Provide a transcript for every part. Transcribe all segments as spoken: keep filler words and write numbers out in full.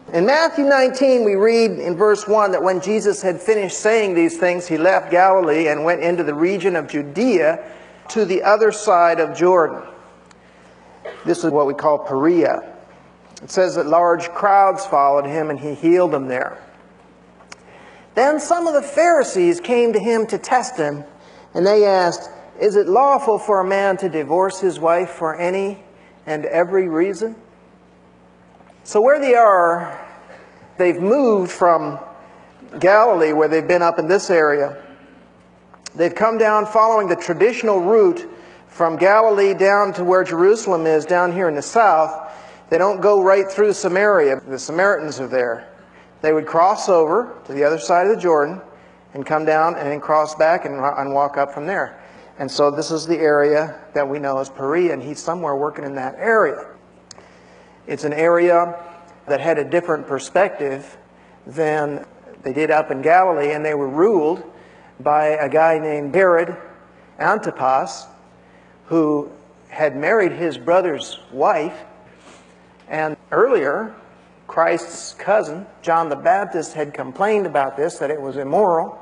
In Matthew nineteen, we read in verse one that when Jesus had finished saying these things, he left Galilee and went into the region of Judea to the other side of Jordan. This is what we call Perea. It says that large crowds followed him and he healed them there. Then some of the Pharisees came to him to test him, and they asked, "Is it lawful for a man to divorce his wife for any and every reason?" So where they are, they've moved from Galilee, where they've been up in this area. They've come down following the traditional route from Galilee down to where Jerusalem is, down here in the south. They don't go right through Samaria. The Samaritans are there. They would cross over to the other side of the Jordan and come down and then cross back and, and walk up from there. And so this is the area that we know as Perea, and he's somewhere working in that area. It's an area that had a different perspective than they did up in Galilee, and they were ruled by a guy named Herod Antipas, who had married his brother's wife. And earlier, Christ's cousin, John the Baptist, had complained about this, that it was immoral.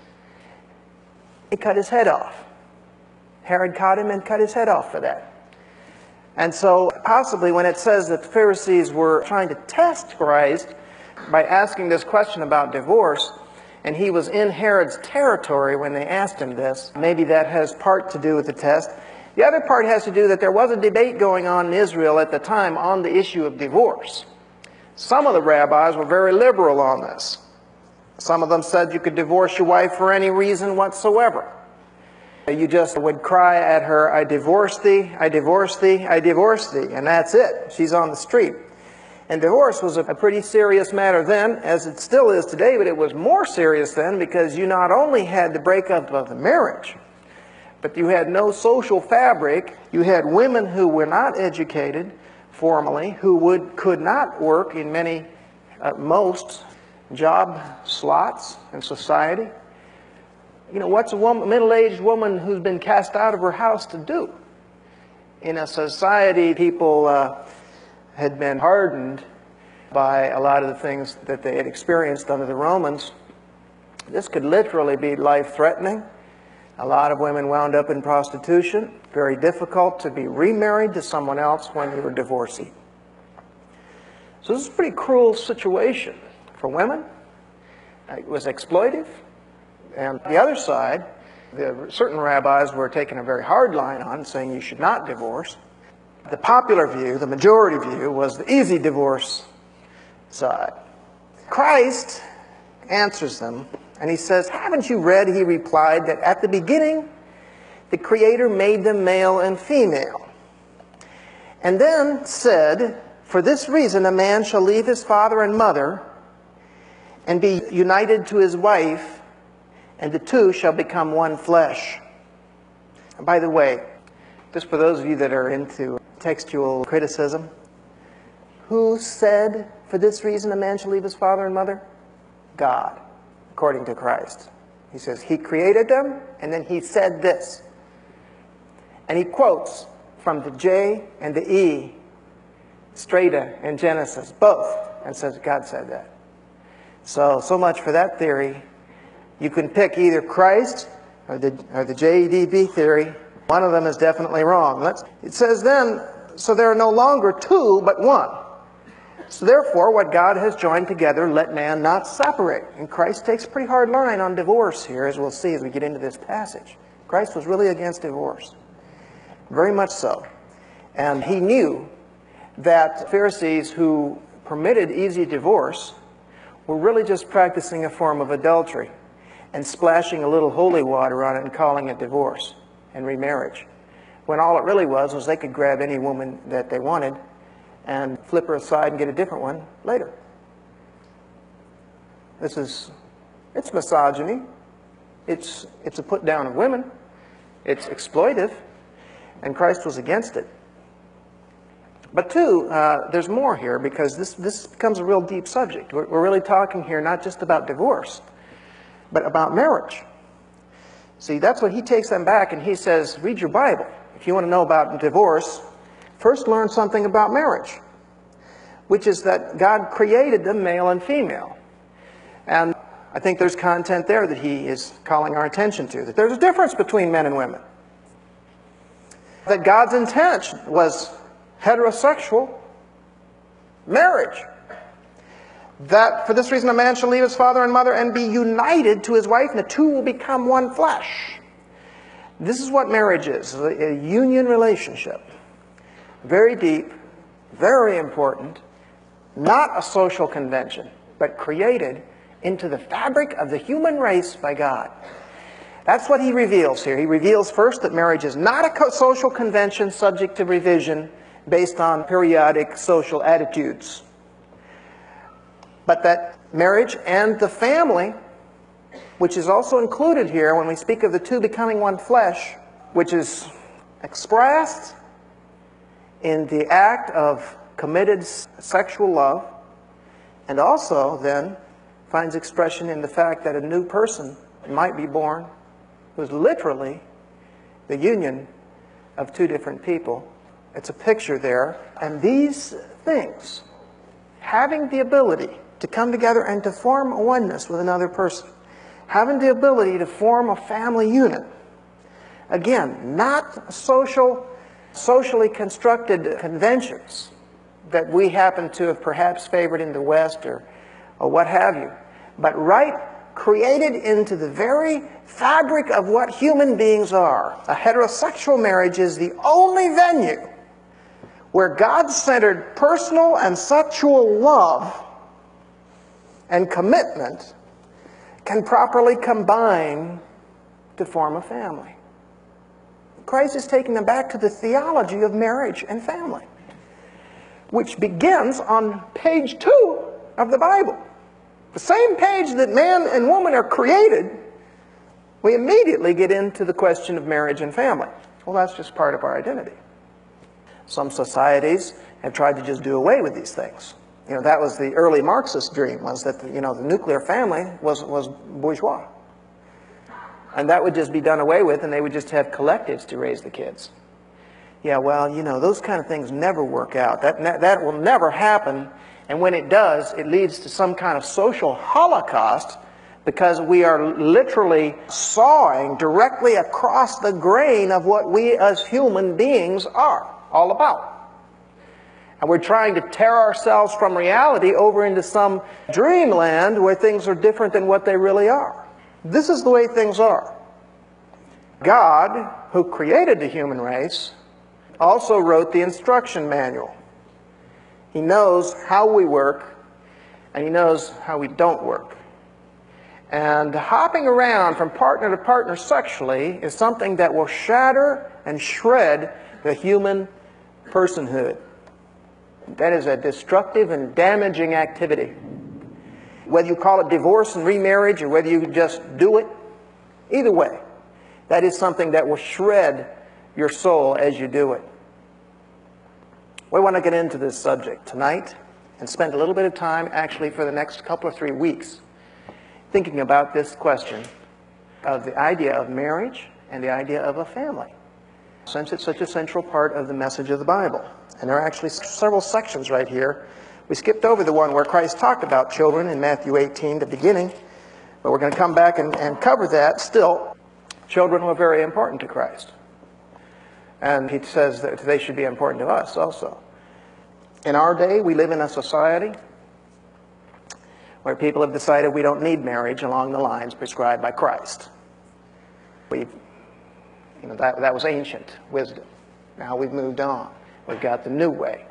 He cut his head off. Herod caught him and cut his head off for that. And so possibly when it says that the Pharisees were trying to test Christ by asking this question about divorce, and he was in Herod's territory when they asked him this, maybe that has part to do with the test. The other part has to do that there was a debate going on in Israel at the time on the issue of divorce. Some of the rabbis were very liberal on this. Some of them said you could divorce your wife for any reason whatsoever. You just would cry at her, "I divorce thee, I divorce thee, I divorce thee," and that's it. She's on the street. And divorce was a pretty serious matter then, as it still is today, but it was more serious then because you not only had the breakup of the marriage, but you had no social fabric. You had women who were not educated formally, who would could not work in many, uh, most job slots in society. You know, what's a woman, middle-aged woman who's been cast out of her house to do? In a society, people uh, had been hardened by a lot of the things that they had experienced under the Romans. This could literally be life-threatening. A lot of women wound up in prostitution. Very difficult to be remarried to someone else when you were divorcee. So this is a pretty cruel situation for women. It was exploitive. And the other side, the certain rabbis were taking a very hard line on, saying you should not divorce. The popular view, the majority view, was the easy divorce side. Christ answers them, and he says, "Haven't you read," he replied, "that at the beginning the Creator made them male and female, and then said, for this reason a man shall leave his father and mother and be united to his wife, and the two shall become one flesh." And by the way, just for those of you that are into textual criticism, who said, "For this reason a man shall leave his father and mother"? God, according to Christ. He says he created them, and then he said this. And he quotes from the J and the E, Strata and Genesis, both, and says God said that. So, so much for that theory. You can pick either Christ or the, or the J E D B theory. One of them is definitely wrong. Let's, it says then, so there are no longer two, but one. So therefore, what God has joined together, let man not separate. And Christ takes a pretty hard line on divorce here, as we'll see as we get into this passage. Christ was really against divorce. Very much so. And he knew that Pharisees who permitted easy divorce were really just practicing a form of adultery and splashing a little holy water on it and calling it divorce and remarriage, when all it really was was they could grab any woman that they wanted and flip her aside and get a different one later. This is, it's misogyny. It's, it's a put down of women. It's exploitive, and Christ was against it. But two, uh, there's more here, because this, this becomes a real deep subject. We're, we're really talking here not just about divorce, but about marriage. See, that's what he takes them back, and he says, read your Bible. If you want to know about divorce, first learn something about marriage. which is that God created them male and female. And I think there's content there that he is calling our attention to, that there's a difference between men and women. That God's intent was heterosexual marriage. That for this reason a man shall leave his father and mother and be united to his wife, and the two will become one flesh. This is what marriage is, a union relationship. Very deep, very important, not a social convention, but created into the fabric of the human race by God. That's what he reveals here. He reveals first that marriage is not a social convention subject to revision based on periodic social attitudes, but that marriage and the family, which is also included here when we speak of the two becoming one flesh, which is expressed in the act of committed sexual love, and also then finds expression in the fact that a new person might be born who's literally the union of two different people. It's a picture there. And these things, having the ability to come together and to form a oneness with another person, having the ability to form a family unit, again, not social, socially constructed conventions that we happen to have perhaps favored in the West or, or what have you, but right created into the very fabric of what human beings are. A heterosexual marriage is the only venue where God-centered personal and sexual love and commitment can properly combine to form a family. Christ is taking them back to the theology of marriage and family, which begins on page two of the Bible. The same page that man and woman are created, we immediately get into the question of marriage and family. Well, that's just part of our identity. Some societies have tried to just do away with these things. You know, that was the early Marxist dream, was that, the, you know, the nuclear family was, was bourgeois. And that would just be done away with, and they would just have collectives to raise the kids. Yeah, well, you know, those kind of things never work out. That, that will never happen. And when it does, it leads to some kind of social holocaust, because we are literally sawing directly across the grain of what we as human beings are all about. And we're trying to tear ourselves from reality over into some dreamland where things are different than what they really are. This is the way things are. God, who created the human race, also wrote the instruction manual. He knows how we work, and he knows how we don't work. And hopping around from partner to partner sexually is something that will shatter and shred the human personhood. That is a destructive and damaging activity. Whether you call it divorce and remarriage, or whether you just do it, either way, that is something that will shred your soul as you do it. We want to get into this subject tonight and spend a little bit of time, actually for the next couple or three weeks, thinking about this question of the idea of marriage and the idea of a family, since it's such a central part of the message of the Bible. And there are actually several sections right here. We skipped over the one where Christ talked about children in Matthew eighteen, the beginning, but we're going to come back and, and cover that. Still, children were very important to Christ. And he says that they should be important to us also. In our day, we live in a society where people have decided we don't need marriage along the lines prescribed by Christ. We, you know, that, that was ancient wisdom. Now we've moved on. We've got the new way.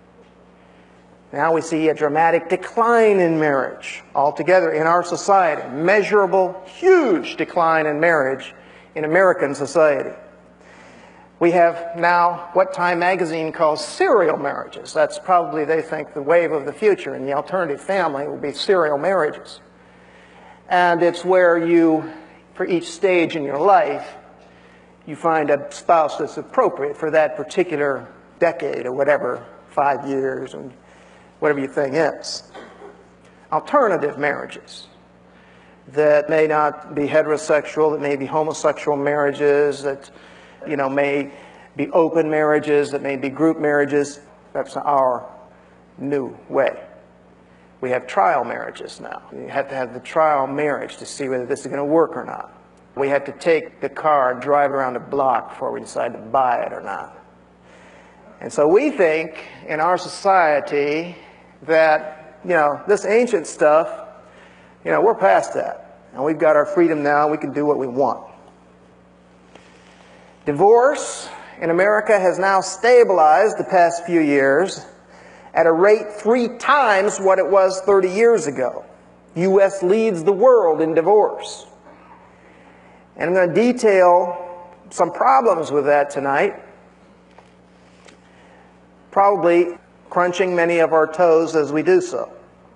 Now we see a dramatic decline in marriage altogether in our society. Measurable, huge decline in marriage in American society. We have now what Time magazine calls serial marriages. That's probably, they think, the wave of the future, and the alternative family will be serial marriages. And it's where you, for each stage in your life, you find a spouse that's appropriate for that particular decade or whatever, five years and whatever your thing is. Alternative marriages that may not be heterosexual, that may be homosexual marriages, that you know, may be open marriages, that may be group marriages. That's our new way. We have trial marriages now. You have to have the trial marriage to see whether this is going to work or not. We have to take the car and drive around the block before we decide to buy it or not. And so we think in our society that, you know, this ancient stuff, you know, we're past that. And we've got our freedom now. We can do what we want. Divorce in America has now stabilized the past few years at a rate three times what it was thirty years ago. U S leads the world in divorce. And I'm going to detail some problems with that tonight, probably crunching many of our toes as we do so.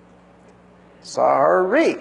Sorry.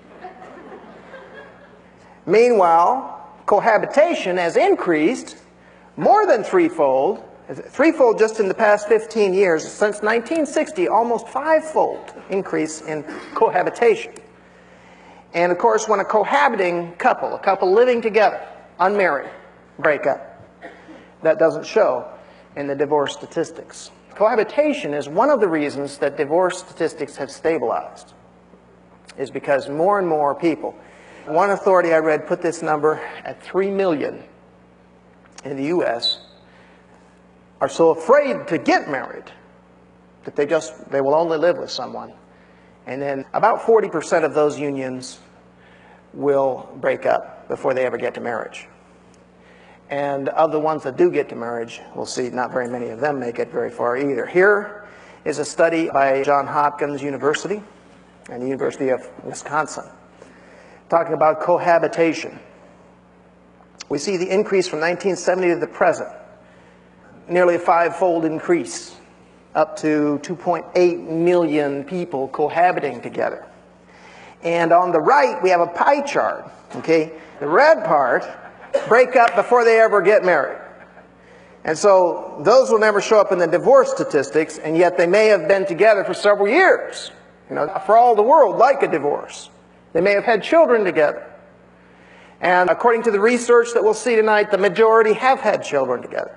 Meanwhile, cohabitation has increased more than threefold, threefold just in the past fifteen years. Since nineteen sixty, almost fivefold increase in cohabitation. And of course, when a cohabiting couple, a couple living together, unmarried, break up, that doesn't show in the divorce statistics. Cohabitation is one of the reasons that divorce statistics have stabilized, is because more and more people, one authority I read put this number at three million in the U S, are so afraid to get married that they just, they will only live with someone. And then about forty percent of those unions will break up before they ever get to marriage. And of the ones that do get to marriage, we'll see not very many of them make it very far either. Here is a study by Johns Hopkins University and the University of Wisconsin talking about cohabitation. We see the increase from nineteen seventy to the present, nearly a five-fold increase, up to two point eight million people cohabiting together. And on the right, we have a pie chart, okay? The red part break up before they ever get married. And so those will never show up in the divorce statistics, and yet they may have been together for several years. You know, for all the world, like a divorce. They may have had children together. And according to the research that we'll see tonight, the majority have had children together.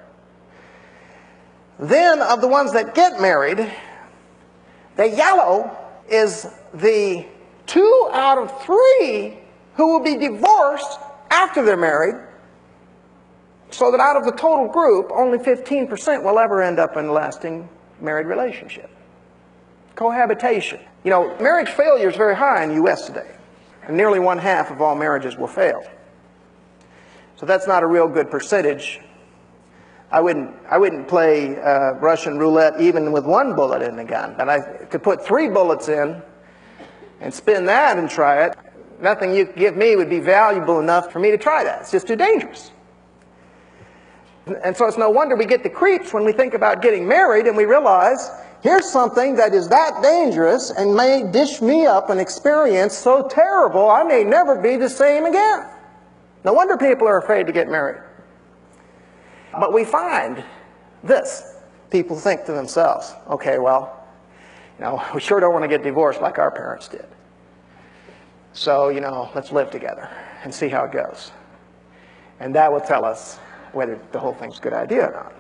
Then, of the ones that get married, the yellow is the two out of three who will be divorced after they're married, so that out of the total group, only fifteen percent will ever end up in a lasting married relationship. Cohabitation. You know, marriage failure is very high in the U S today. And nearly one half of all marriages will fail. So that's not a real good percentage. I wouldn't, I wouldn't play uh, Russian roulette even with one bullet in the gun. But I could put three bullets in and spin that and try it. Nothing you could give me would be valuable enough for me to try that. It's just too dangerous. And so it's no wonder we get the creeps when we think about getting married and we realize, here's something that is that dangerous and may dish me up an experience so terrible I may never be the same again. No wonder people are afraid to get married. But we find this. People think to themselves, okay, well, you know, we sure don't want to get divorced like our parents did. So, you know, let's live together and see how it goes. And that will tell us whether the whole thing's a good idea or not.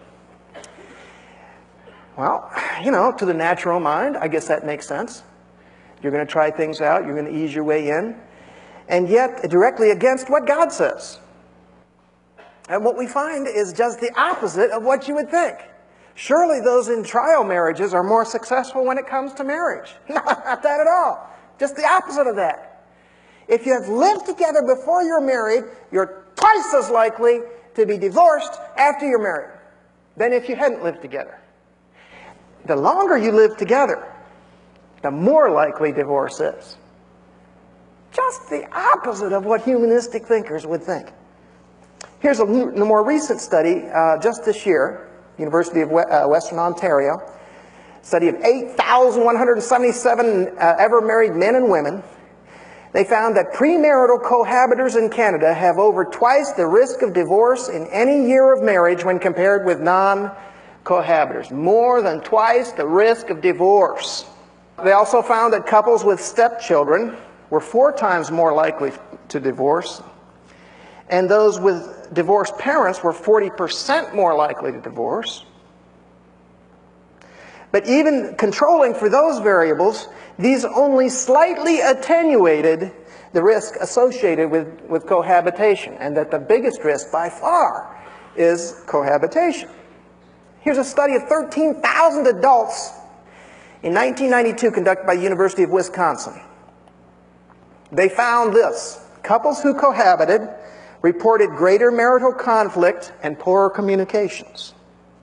Well, you know, to the natural mind, I guess that makes sense. You're going to try things out. You're going to ease your way in. And yet, directly against what God says. And what we find is just the opposite of what you would think. Surely those in trial marriages are more successful when it comes to marriage. Not that at all. Just the opposite of that. If you have lived together before you're married, you're twice as likely to be divorced after you're married than if you hadn't lived together. The longer you live together, the more likely divorce is. Just the opposite of what humanistic thinkers would think. Here's a more recent study uh, just this year, University of uh, Western Ontario, study of eight thousand one hundred seventy-seven uh, ever married men and women. They found that premarital cohabitors in Canada have over twice the risk of divorce in any year of marriage when compared with non-cohabitors. More than twice the risk of divorce. They also found that couples with stepchildren were four times more likely to divorce, and those with divorced parents were forty percent more likely to divorce. But even controlling for those variables, these only slightly attenuated the risk associated with, with cohabitation, and that the biggest risk by far is cohabitation. Here's a study of thirteen thousand adults in nineteen ninety-two conducted by the University of Wisconsin. They found this: couples who cohabited reported greater marital conflict and poorer communications.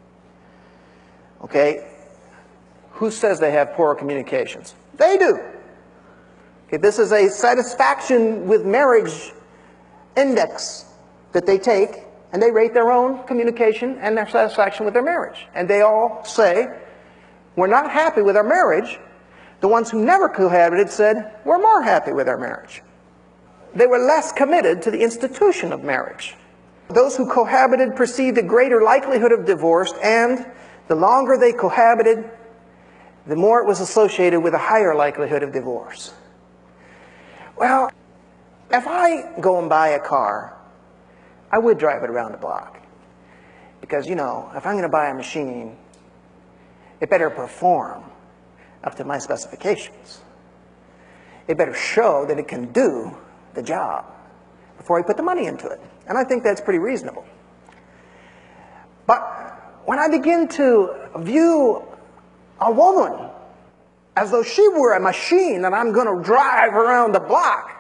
Okay, who says they have poorer communications? They do. Okay, this is a satisfaction with marriage index that they take, and they rate their own communication and their satisfaction with their marriage. And they all say, we're not happy with our marriage. The ones who never cohabited said, we're more happy with our marriage. They were less committed to the institution of marriage. Those who cohabited perceived a greater likelihood of divorce, and the longer they cohabited, the more it was associated with a higher likelihood of divorce. Well, if I go and buy a car, I would drive it around the block. Because, you know, if I'm going to buy a machine, it better perform up to my specifications. It better show that it can do the job before I put the money into it. And I think that's pretty reasonable. But when I begin to view a woman as though she were a machine that I'm going to drive around the block,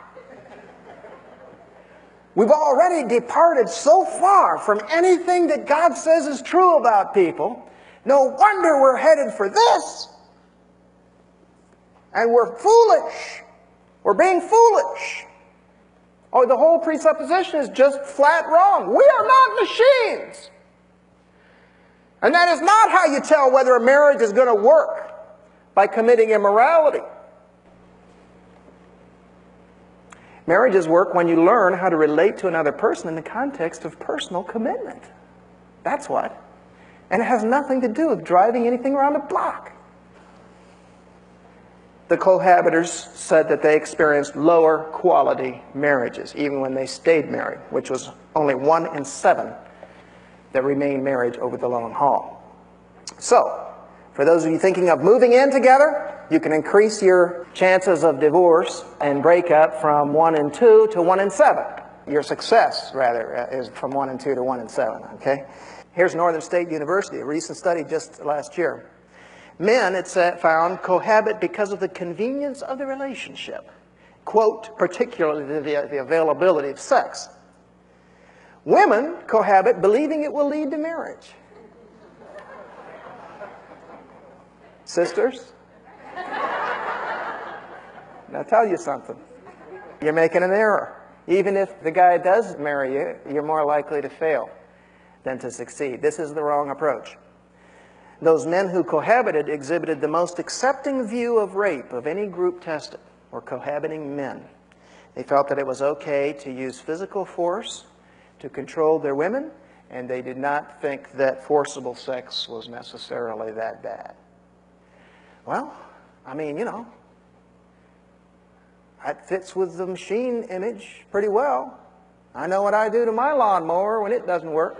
we've already departed so far from anything that God says is true about people. No wonder we're headed for this. And we're foolish. We're being foolish. Oh, the whole presupposition is just flat wrong. We are not machines. And that is not how you tell whether a marriage is going to work, by committing immorality. Marriages work when you learn how to relate to another person in the context of personal commitment. That's what. And it has nothing to do with driving anything around the block. The cohabitors said that they experienced lower quality marriages, even when they stayed married, which was only one in seven that remained married over the long haul. So, for those of you thinking of moving in together, you can increase your chances of divorce and breakup from one in two to one in seven. Your success, rather, is from one in two to one in seven, okay? Here's Northern State University, a recent study just last year. Men, it's found, cohabit because of the convenience of the relationship. Quote, particularly the, the availability of sex. Women cohabit believing it will lead to marriage. Sisters, I'll tell you something. You're making an error. Even if the guy does marry you, you're more likely to fail than to succeed. This is the wrong approach. Those men who cohabited exhibited the most accepting view of rape of any group tested, or cohabiting men. They felt that it was okay to use physical force to control their women, and they did not think that forcible sex was necessarily that bad. Well, I mean, you know, that fits with the machine image pretty well. I know what I do to my lawnmower when it doesn't work.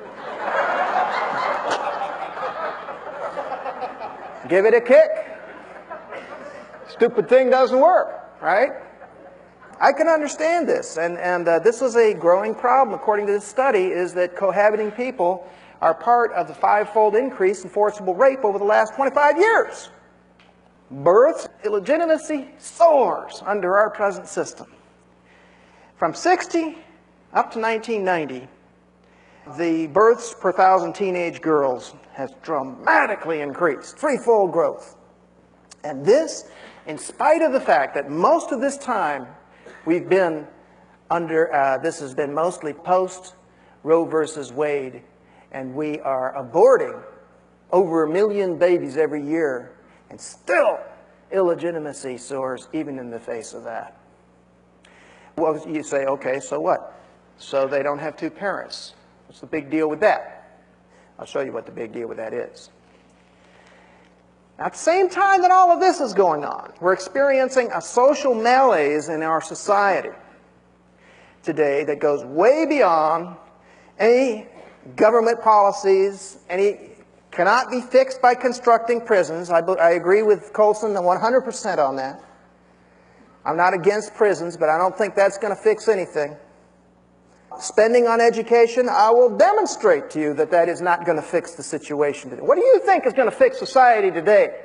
Give it a kick. Stupid thing doesn't work, right? I can understand this, and, and uh, this is a growing problem, according to this study, is that cohabiting people are part of the five-fold increase in forcible rape over the last twenty-five years. Births, illegitimacy soars under our present system. From sixty up to nineteen ninety, the births per thousand teenage girls has dramatically increased, threefold growth. And this, in spite of the fact that most of this time we've been under, uh, this has been mostly post Roe versus Wade, and we are aborting over a million babies every year, and still illegitimacy soars even in the face of that. Well, you say, okay, so what? So they don't have two parents. What's the big deal with that? I'll show you what the big deal with that is. At the same time that all of this is going on, we're experiencing a social malaise in our society today that goes way beyond any government policies, any cannot be fixed by constructing prisons. I, I agree with Colson one hundred percent on that. I'm not against prisons, but I don't think that's going to fix anything. Spending on education, I will demonstrate to you that that is not going to fix the situation today. What do you think is going to fix society today?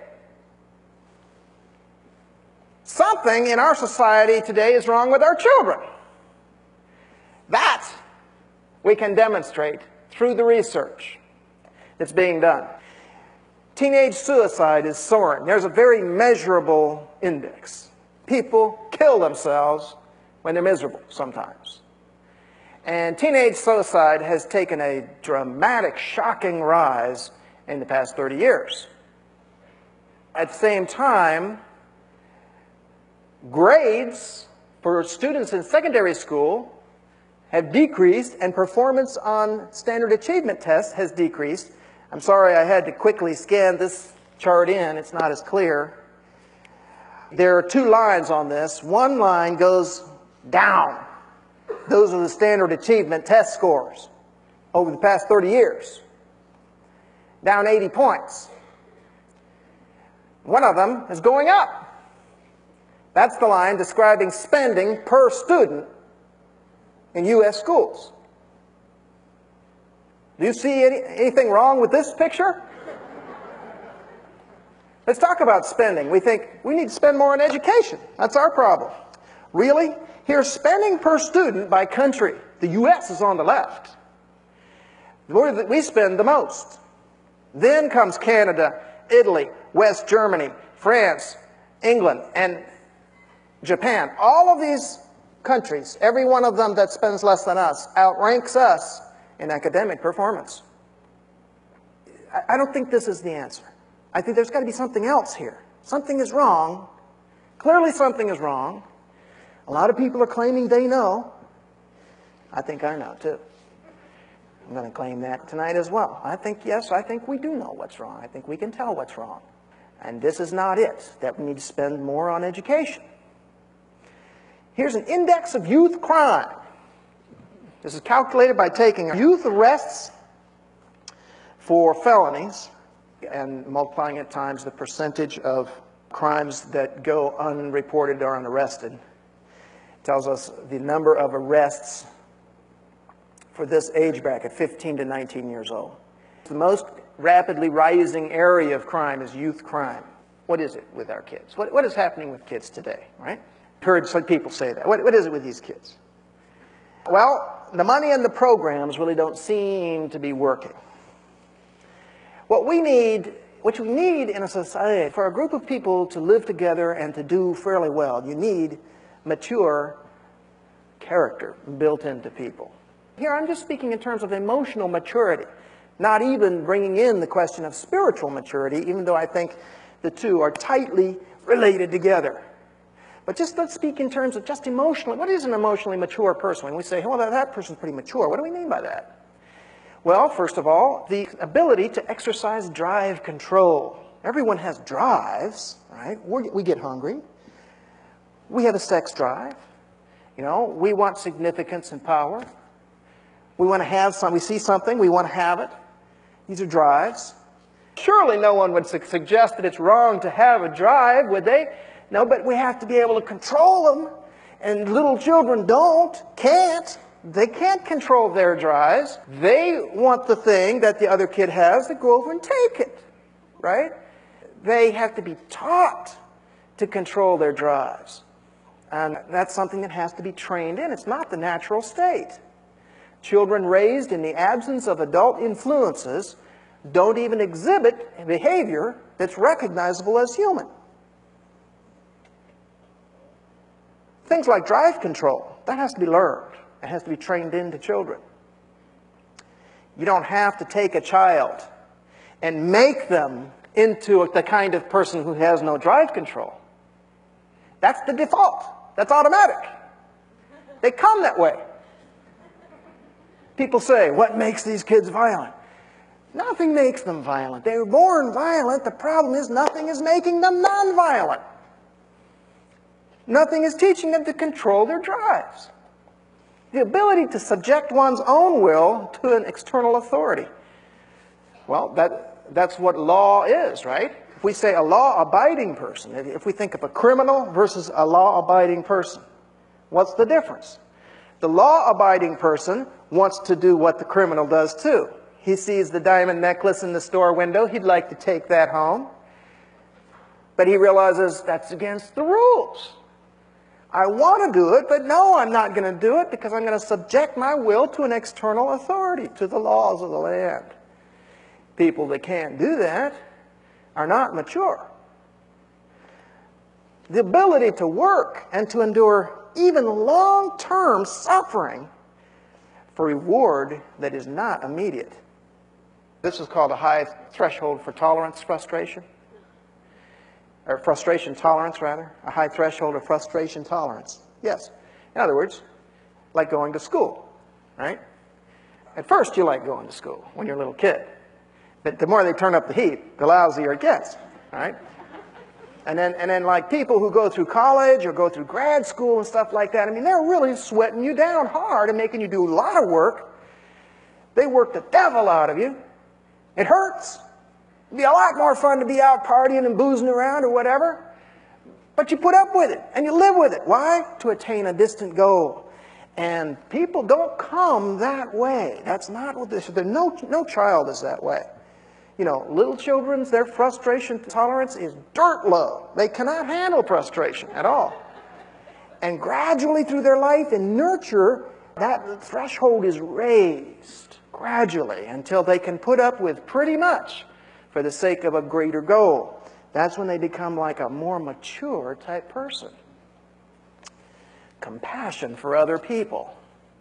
Something in our society today is wrong with our children. That we can demonstrate through the research that's being done. Teenage suicide is soaring. There's a very measurable index. People kill themselves when they're miserable sometimes. And teenage suicide has taken a dramatic, shocking rise in the past thirty years. At the same time, grades for students in secondary school have decreased, and performance on standard achievement tests has decreased. I'm sorry I had to quickly scan this chart in. It's not as clear. There are two lines on this. One line goes down. Those are the standard achievement test scores over the past thirty years. Down eighty points. One of them is going up. That's the line describing spending per student in U S schools. Do you see any, anything wrong with this picture? Let's talk about spending. We think we need to spend more on education. That's our problem. Really? Here's spending per student by country. The U S is on the left. We spend the most. Then comes Canada, Italy, West Germany, France, England, and Japan. All of these countries, every one of them that spends less than us, outranks us in academic performance. I don't think this is the answer. I think there's got to be something else here. Something is wrong. Clearly something is wrong. A lot of people are claiming they know. I think I know too. I'm going to claim that tonight as well. I think, yes, I think we do know what's wrong. I think we can tell what's wrong. And this is not it, that we need to spend more on education. Here's an index of youth crime. This is calculated by taking youth arrests for felonies and multiplying it times the percentage of crimes that go unreported or unarrested. It tells us the number of arrests for this age bracket, fifteen to nineteen years old. The most rapidly rising area of crime is youth crime. What is it with our kids? What, what is happening with kids today, right? I've heard some people say that. What, what is it with these kids? Well, the money and the programs really don't seem to be working. What we need, what you need in a society, for a group of people to live together and to do fairly well, you need mature character built into people. Here I'm just speaking in terms of emotional maturity, not even bringing in the question of spiritual maturity, even though I think the two are tightly related together. But just let's speak in terms of just emotionally. What is an emotionally mature person? When we say, well, that person's pretty mature, what do we mean by that? Well, first of all, the ability to exercise drive control. Everyone has drives, right? We're, we get hungry. We have a sex drive. You know, we want significance and power. We want to have some, we see something, we want to have it. These are drives. Surely no one would su- suggest that it's wrong to have a drive, would they? No, but we have to be able to control them. And little children don't, can't. They can't control their drives. They want the thing that the other kid has to go over and take it, right? They have to be taught to control their drives. And that's something that has to be trained in. It's not the natural state. Children raised in the absence of adult influences don't even exhibit behavior that's recognizable as human. Things like drive control, that has to be learned. It has to be trained into children. You don't have to take a child and make them into the kind of person who has no drive control. That's the default. That's automatic. They come that way. People say, what makes these kids violent? Nothing makes them violent. They were born violent. The problem is nothing is making them non-violent. Nothing is teaching them to control their drives. The ability to subject one's own will to an external authority. Well, that, That's what law is, right? If we say a law-abiding person, if we think of a criminal versus a law-abiding person, what's the difference? The law-abiding person wants to do what the criminal does too. He sees the diamond necklace in the store window. He'd like to take that home. But he realizes that's against the rules. I want to do it, but no, I'm not going to do it because I'm going to subject my will to an external authority, to the laws of the land. People that can't do that are not mature. The ability to work and to endure even long-term suffering for reward that is not immediate. This is called a high threshold for tolerance frustration. Or frustration tolerance, rather. A high threshold of frustration tolerance. Yes. In other words, like going to school, right? At first you like going to school when you're a little kid. But the more they turn up the heat, the lousier it gets, right? And then, and then like people who go through college or go through grad school and stuff like that, I mean, they're really sweating you down hard and making you do a lot of work. They work the devil out of you. It hurts. It'd be a lot more fun to be out partying and boozing around or whatever. But you put up with it and you live with it. Why? To attain a distant goal. And people don't come that way. That's not what this is. No, no child is that way. You know, little children's, their frustration tolerance is dirt low. They cannot handle frustration at all. And gradually through their life and nurture, that threshold is raised gradually until they can put up with pretty much for the sake of a greater goal. That's when they become like a more mature type person. Compassion for other people.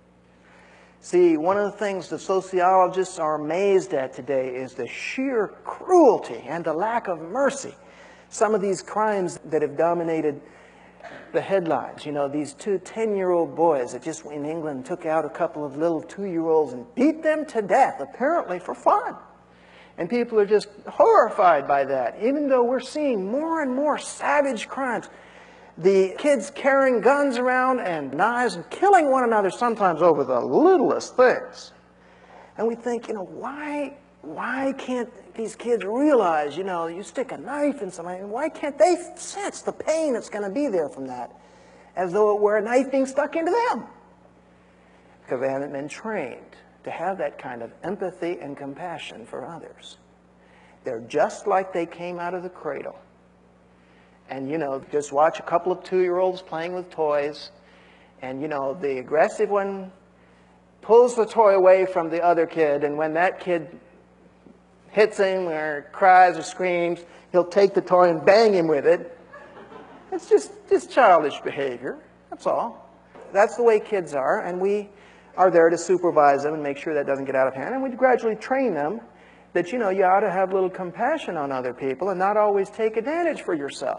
See, one of the things the sociologists are amazed at today is the sheer cruelty and the lack of mercy. Some of these crimes that have dominated the headlines, you know, these two ten-year-old boys that just in England took out a couple of little two-year-olds and beat them to death, apparently for fun. And people are just horrified by that, even though we're seeing more and more savage crimes. The kids carrying guns around and knives and killing one another sometimes over the littlest things. And we think, you know, why, why can't these kids realize, you know, you stick a knife in somebody, why can't they sense the pain that's going to be there from that, as though it were a knife being stuck into them? Because they haven't been trained to have that kind of empathy and compassion for others. They're just like they came out of the cradle. And, you know, just watch a couple of two-year-olds playing with toys, and, you know, the aggressive one pulls the toy away from the other kid, and when that kid hits him or cries or screams, he'll take the toy and bang him with it. It's just, just childish behavior, that's all. That's the way kids are, and we are there to supervise them and make sure that doesn't get out of hand, and we gradually train them that, you know, you ought to have a little compassion on other people and not always take advantage for yourself.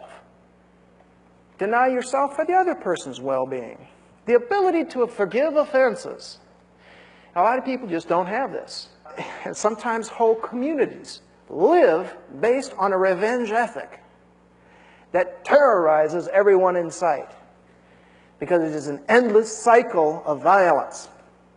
Deny yourself for the other person's well-being. The ability to forgive offenses. A lot of people just don't have this. And sometimes whole communities live based on a revenge ethic that terrorizes everyone in sight because it is an endless cycle of violence.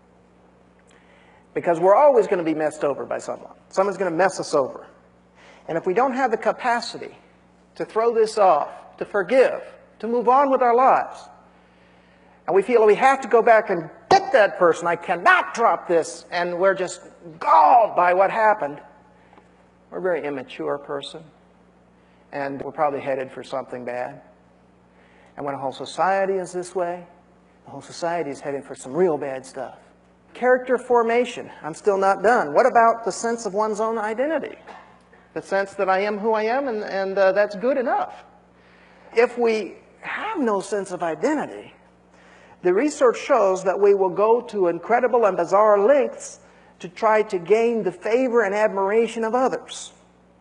Because we're always going to be messed over by someone. Someone's going to mess us over. And if we don't have the capacity to throw this off, to forgive, to move on with our lives, and we feel we have to go back and get that person, I cannot drop this, and we're just galled by what happened, we're a very immature person, and we're probably headed for something bad. And when a whole society is this way, the whole society is headed for some real bad stuff. Character formation. I'm still not done. What about the sense of one's own identity? The sense that I am who I am, and, and uh, that's good enough. If we have no sense of identity, the research shows that we will go to incredible and bizarre lengths to try to gain the favor and admiration of others.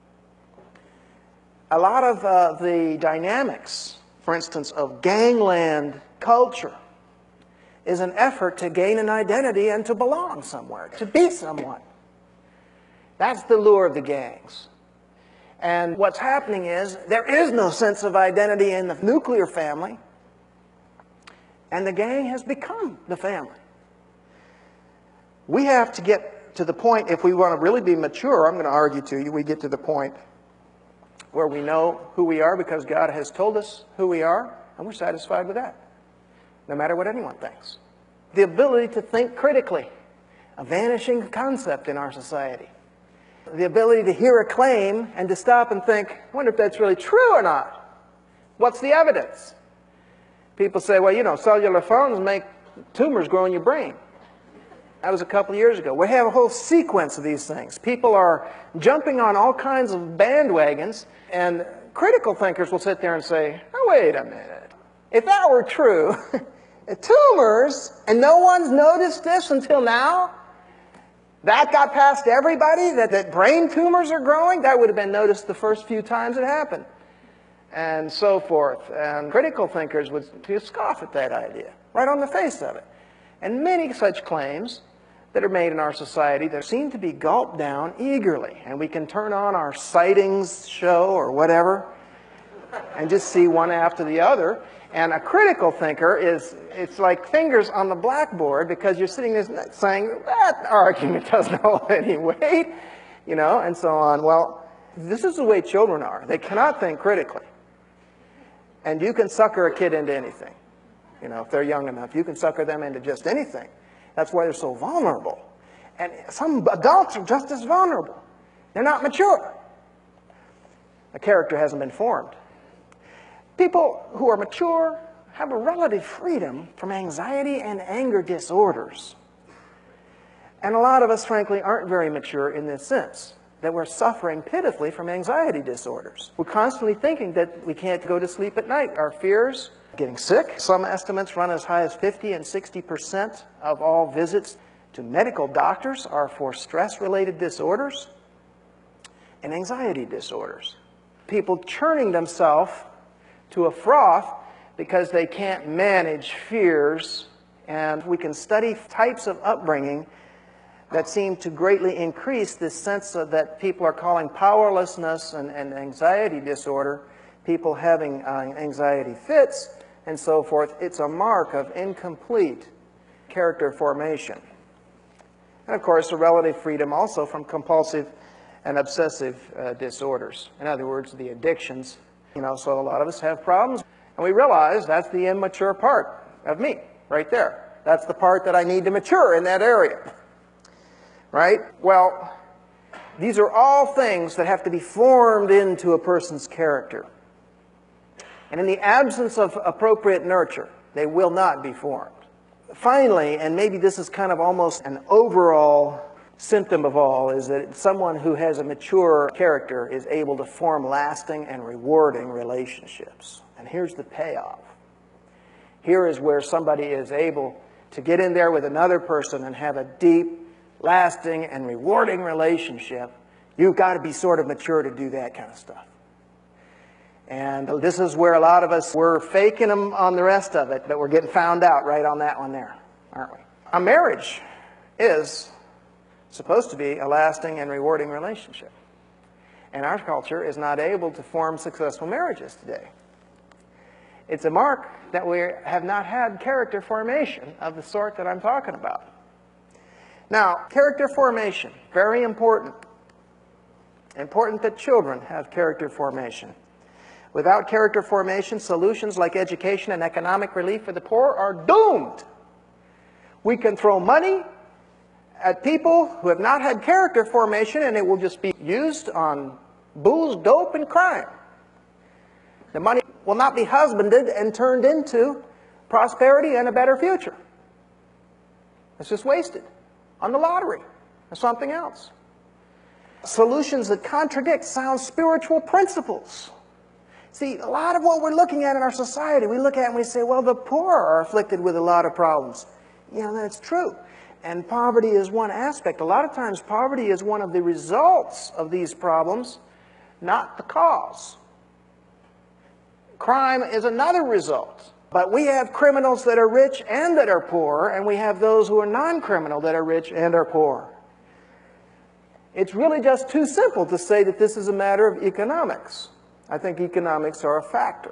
A lot of uh, the dynamics, for instance, of gangland culture, is an effort to gain an identity and to belong somewhere, to be someone. That's the lure of the gangs. And what's happening is there is no sense of identity in the nuclear family, and the gang has become the family. We have to get to the point, if we want to really be mature, I'm going to argue to you, we get to the point where we know who we are because God has told us who we are, and we're satisfied with that, no matter what anyone thinks. The ability to think critically, a vanishing concept in our society. The ability to hear a claim and to stop and think, I wonder if that's really true or not. What's the evidence? People say, well, you know, cellular phones make tumors grow in your brain. That was a couple of years ago. We have a whole sequence of these things. People are jumping on all kinds of bandwagons, and critical thinkers will sit there and say, oh, wait a minute. If that were true, tumors, and no one's noticed this until now, that got past everybody, that, that brain tumors are growing, that would have been noticed the first few times it happened, and so forth. And critical thinkers would scoff at that idea, right on the face of it. And many such claims that are made in our society that seem to be gulped down eagerly. And we can turn on our sightings show or whatever and just see one after the other. And a critical thinker is, it's like fingers on the blackboard because you're sitting there saying, that argument doesn't hold any weight, you know, and so on. Well, this is the way children are. They cannot think critically. And you can sucker a kid into anything. You know, if they're young enough, you can sucker them into just anything. That's why they're so vulnerable. And some adults are just as vulnerable. They're not mature. A character hasn't been formed. People who are mature have a relative freedom from anxiety and anger disorders. And a lot of us, frankly, aren't very mature in this sense, that we're suffering pitifully from anxiety disorders. We're constantly thinking that we can't go to sleep at night. Our fears, getting sick. Some estimates run as high as fifty and sixty percent of all visits to medical doctors are for stress-related disorders and anxiety disorders. People churning themselves to a froth because they can't manage fears, and we can study types of upbringing that seem to greatly increase this sense of that people are calling powerlessness and, and anxiety disorder, people having uh, anxiety fits, and so forth. It's a mark of incomplete character formation. And of course, a relative freedom also from compulsive and obsessive uh, disorders. In other words, the addictions. You know, so a lot of us have problems, and we realize that's the immature part of me, right there. That's the part that I need to mature in that area. Right? Well, these are all things that have to be formed into a person's character. And in the absence of appropriate nurture, they will not be formed. Finally, and maybe this is kind of almost an overall symptom of all, is that someone who has a mature character is able to form lasting and rewarding relationships. And here's the payoff. Here is where somebody is able to get in there with another person and have a deep, lasting, and rewarding relationship. You've got to be sort of mature to do that kind of stuff. And this is where a lot of us, we're faking them on the rest of it, but we're getting found out right on that one there, aren't we? A marriage is supposed to be a lasting and rewarding relationship. And our culture is not able to form successful marriages today. It's a mark that we have not had character formation of the sort that I'm talking about. Now, character formation, very important. Important that children have character formation. Without character formation, solutions like education and economic relief for the poor are doomed. We can throw money at people who have not had character formation, and it will just be used on booze, dope, and crime. The money will not be husbanded and turned into prosperity and a better future. It's just wasted on the lottery or something else. Solutions that contradict sound spiritual principles. See, a lot of what we're looking at in our society, we look at it and we say, well, the poor are afflicted with a lot of problems. Yeah, that's true. And poverty is one aspect. A lot of times poverty is one of the results of these problems, not the cause. Crime is another result. But we have criminals that are rich and that are poor, and we have those who are non-criminal that are rich and are poor. It's really just too simple to say that this is a matter of economics. I think economics are a factor.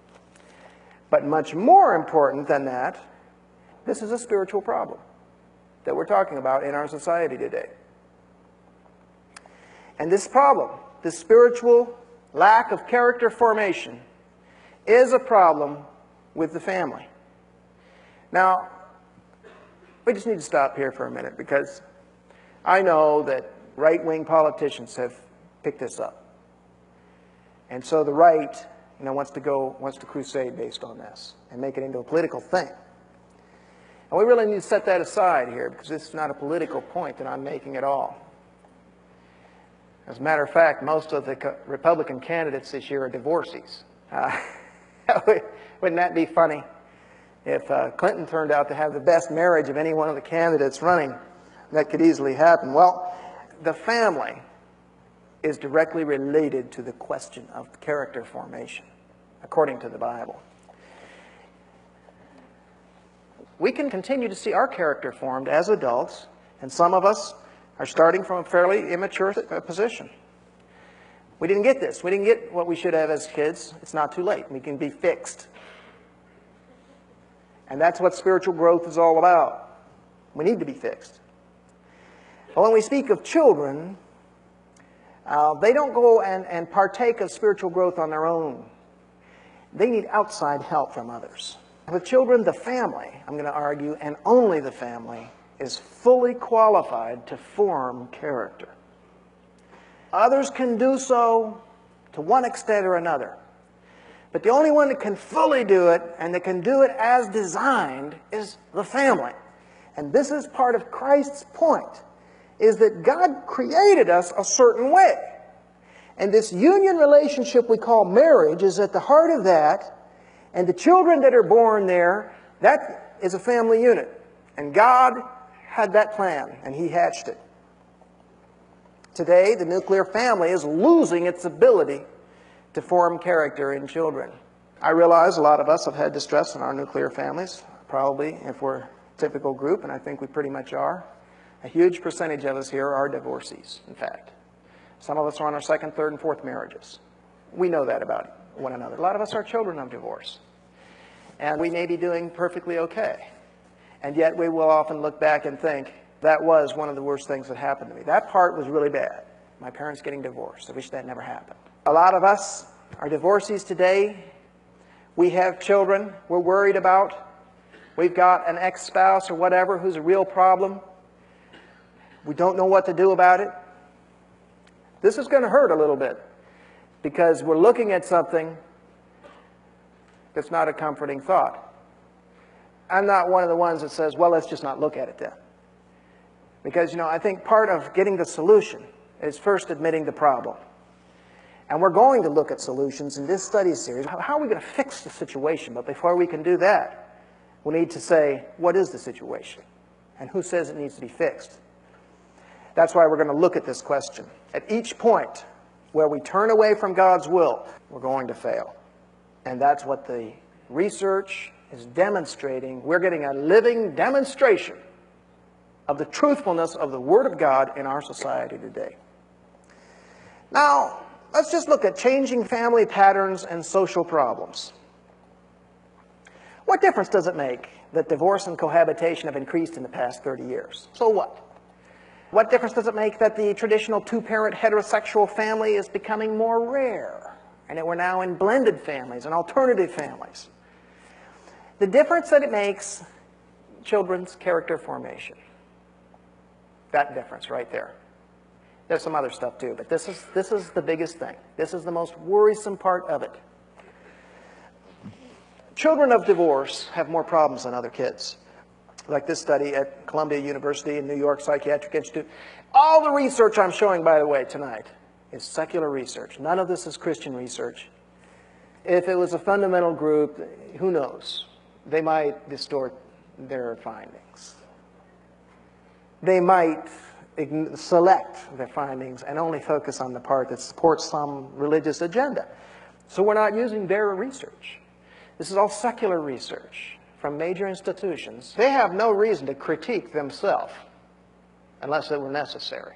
But much more important than that, this is a spiritual problem that we're talking about in our society today. And this problem, this spiritual lack of character formation, is a problem with the family. Now, we just need to stop here for a minute, because I know that right-wing politicians have picked this up. And so the right, you know, wants to go, wants to crusade based on this and make it into a political thing. And we really need to set that aside here, because this is not a political point that I'm making at all. As a matter of fact, most of the Republican candidates this year are divorcees. Uh, wouldn't that be funny? If uh, Clinton turned out to have the best marriage of any one of the candidates running, that could easily happen. Well, the family is directly related to the question of character formation, according to the Bible. We can continue to see our character formed as adults, and some of us are starting from a fairly immature position. We didn't get this. We didn't get what we should have as kids. It's not too late. We can be fixed. And that's what spiritual growth is all about. We need to be fixed. But when we speak of children, uh, they don't go and, and partake of spiritual growth on their own. They need outside help from others. With children, the family, I'm going to argue, and only the family, is fully qualified to form character. Others can do so to one extent or another. But the only one that can fully do it, and that can do it as designed, is the family. And this is part of Christ's point, is that God created us a certain way. And this union relationship we call marriage is at the heart of that. And the children that are born there, that is a family unit. And God had that plan, and He hatched it. Today, the nuclear family is losing its ability to form character in children. I realize a lot of us have had distress in our nuclear families, probably if we're a typical group, and I think we pretty much are. A huge percentage of us here are divorcees, in fact. Some of us are on our second, third, and fourth marriages. We know that about one another. A lot of us are children of divorce. And we may be doing perfectly okay. And yet we will often look back and think, that was one of the worst things that happened to me. That part was really bad. My parents getting divorced. I wish that never happened. A lot of us are divorcees today. We have children we're worried about. We've got an ex-spouse or whatever who's a real problem. We don't know what to do about it. This is going to hurt a little bit, because we're looking at something that's not a comforting thought. I'm not one of the ones that says, well, let's just not look at it then. Because, you know, I think part of getting the solution is first admitting the problem. And we're going to look at solutions in this study series. How are we going to fix the situation? But before we can do that, we need to say, what is the situation? And who says it needs to be fixed? That's why we're going to look at this question. At each point where we turn away from God's will, we're going to fail. And that's what the research is demonstrating. We're getting a living demonstration of the truthfulness of the Word of God in our society today. Now, let's just look at changing family patterns and social problems. What difference does it make that divorce and cohabitation have increased in the past thirty years? So what? What difference does it make that the traditional two-parent heterosexual family is becoming more rare, and that we're now in blended families and alternative families? The difference that it makes, children's character formation. That difference right there. There's some other stuff too, but this is, this is the biggest thing. This is the most worrisome part of it. Children of divorce have more problems than other kids. Like this study at Columbia University and New York Psychiatric Institute. All the research I'm showing, by the way, tonight is secular research. None of this is Christian research. If it was a fundamental group, who knows? They might distort their findings. They might select their findings and only focus on the part that supports some religious agenda. So we're not using their research. This is all secular research from major institutions. They have no reason to critique themselves unless it were necessary.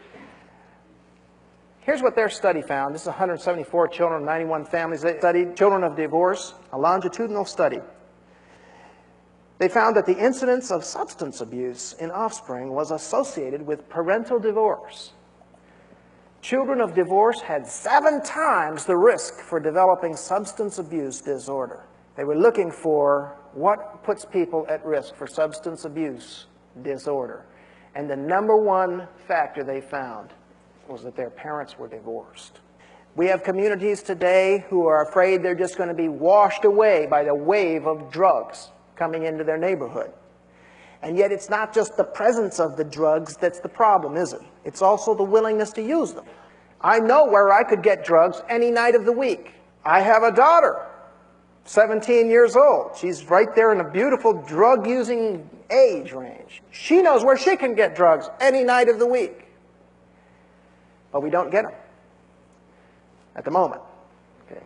Here's what their study found. This is one hundred seventy-four children, ninety-one families. They studied children of divorce, a longitudinal study. They found that the incidence of substance abuse in offspring was associated with parental divorce. children of divorce had seven times the risk for developing substance abuse disorder. They were looking for what puts people at risk for substance abuse disorder. And the number one factor they found was that their parents were divorced. We have communities today who are afraid they're just going to be washed away by the wave of drugs coming into their neighborhood. And yet it's not just the presence of the drugs that's the problem, is it? It's also the willingness to use them. I know where I could get drugs any night of the week. I have a daughter, seventeen years old. She's right there in a beautiful drug-using age range. She knows where she can get drugs any night of the week. But we don't get them at the moment. Okay.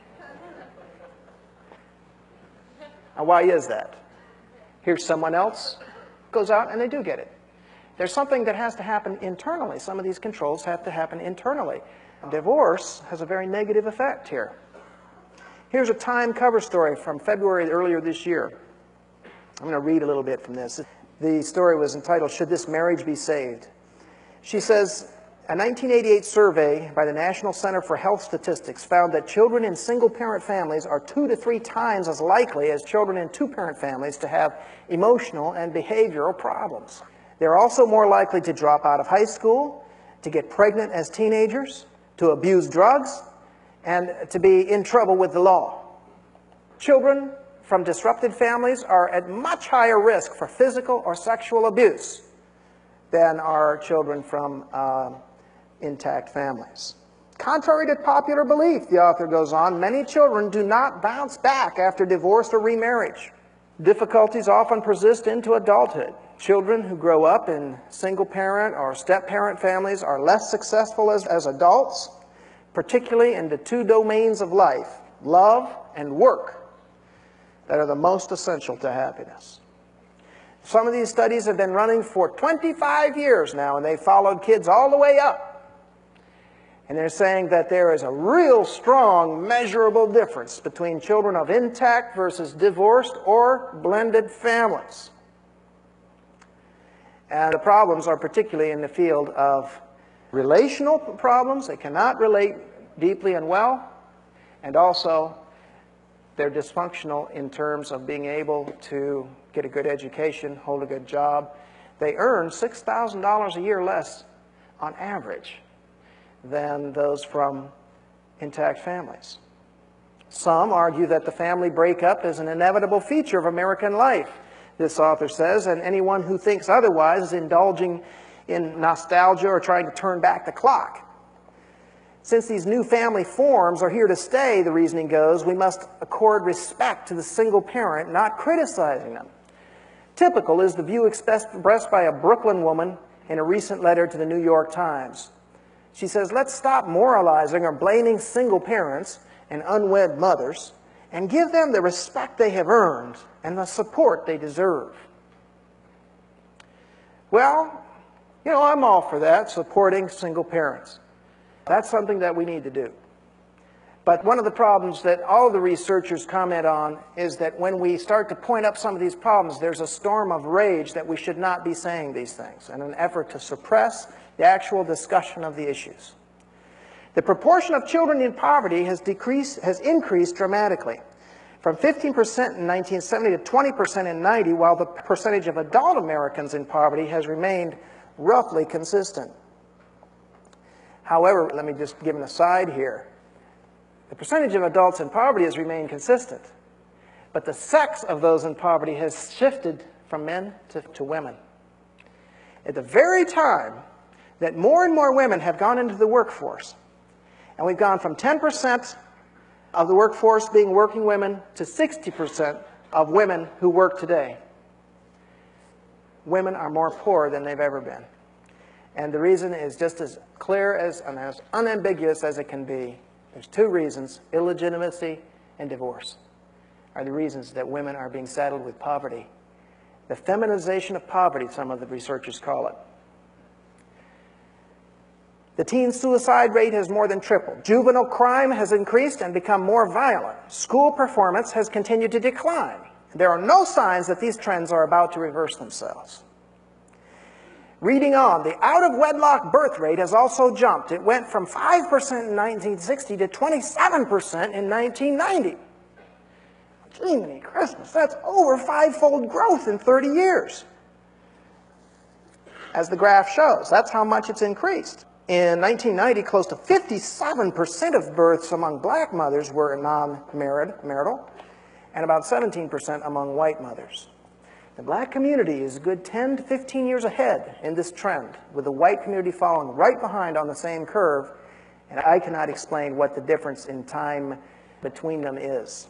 Now, why is that? Here's someone else, goes out and they do get it. There's something that has to happen internally. Some of these controls have to happen internally. Divorce has a very negative effect here. Here's a Time cover story from February earlier this year. I'm going to read a little bit from this. The story was entitled, "Should This Marriage Be Saved?" She says, a nineteen eighty-eight survey by the National Center for Health Statistics found that children in single-parent families are two to three times as likely as children in two-parent families to have emotional and behavioral problems. They're also more likely to drop out of high school, to get pregnant as teenagers, to abuse drugs, and to be in trouble with the law. Children from disrupted families are at much higher risk for physical or sexual abuse than are children from uh, intact families. Contrary to popular belief, the author goes on, many children do not bounce back after divorce or remarriage. Difficulties often persist into adulthood. Children who grow up in single-parent or step-parent families are less successful as, as adults, particularly in the two domains of life, love and work, that are the most essential to happiness. Some of these studies have been running for twenty-five years now, and they followed kids all the way up. And they're saying that there is a real strong, measurable difference between children of intact versus divorced or blended families. And the problems are particularly in the field of relational problems. They cannot relate deeply and well. And also, they're dysfunctional in terms of being able to get a good education, hold a good job. They earn six thousand dollars a year less on average than those from intact families. Some argue that the family breakup is an inevitable feature of American life, this author says, and anyone who thinks otherwise is indulging in nostalgia or trying to turn back the clock. Since these new family forms are here to stay, the reasoning goes, we must accord respect to the single parent, not criticizing them. Typical is the view expressed by a Brooklyn woman in a recent letter to the New York Times. She says, let's stop moralizing or blaming single parents and unwed mothers and give them the respect they have earned and the support they deserve. Well, you know, I'm all for that, supporting single parents. That's something that we need to do. But one of the problems that all of the researchers comment on is that when we start to point up some of these problems, there's a storm of rage that we should not be saying these things, in an effort to suppress the actual discussion of the issues. The proportion of children in poverty has decreased, has increased dramatically, from fifteen percent in nineteen seventy to twenty percent in ninety, while the percentage of adult Americans in poverty has remained roughly consistent. However, let me just give an aside here. The percentage of adults in poverty has remained consistent, but the sex of those in poverty has shifted from men to, to women. At the very time that more and more women have gone into the workforce, and we've gone from ten percent of the workforce being working women to sixty percent of women who work today, women are more poor than they've ever been. And the reason is just as clear as and as unambiguous as it can be. There's two reasons: illegitimacy and divorce are the reasons that women are being saddled with poverty. The feminization of poverty, some of the researchers call it. The teen suicide rate has more than tripled. Juvenile crime has increased and become more violent. School performance has continued to decline. There are no signs that these trends are about to reverse themselves. Reading on, the out-of-wedlock birth rate has also jumped. It went from five percent in nineteen sixty to twenty-seven percent in nineteen ninety. Jiminy Christmas, that's over five-fold growth in thirty years. As the graph shows, that's how much it's increased. In nineteen ninety, close to fifty-seven percent of births among black mothers were non-marital, and about seventeen percent among white mothers. The black community is a good ten to fifteen years ahead in this trend, with the white community following right behind on the same curve, and I cannot explain what the difference in time between them is.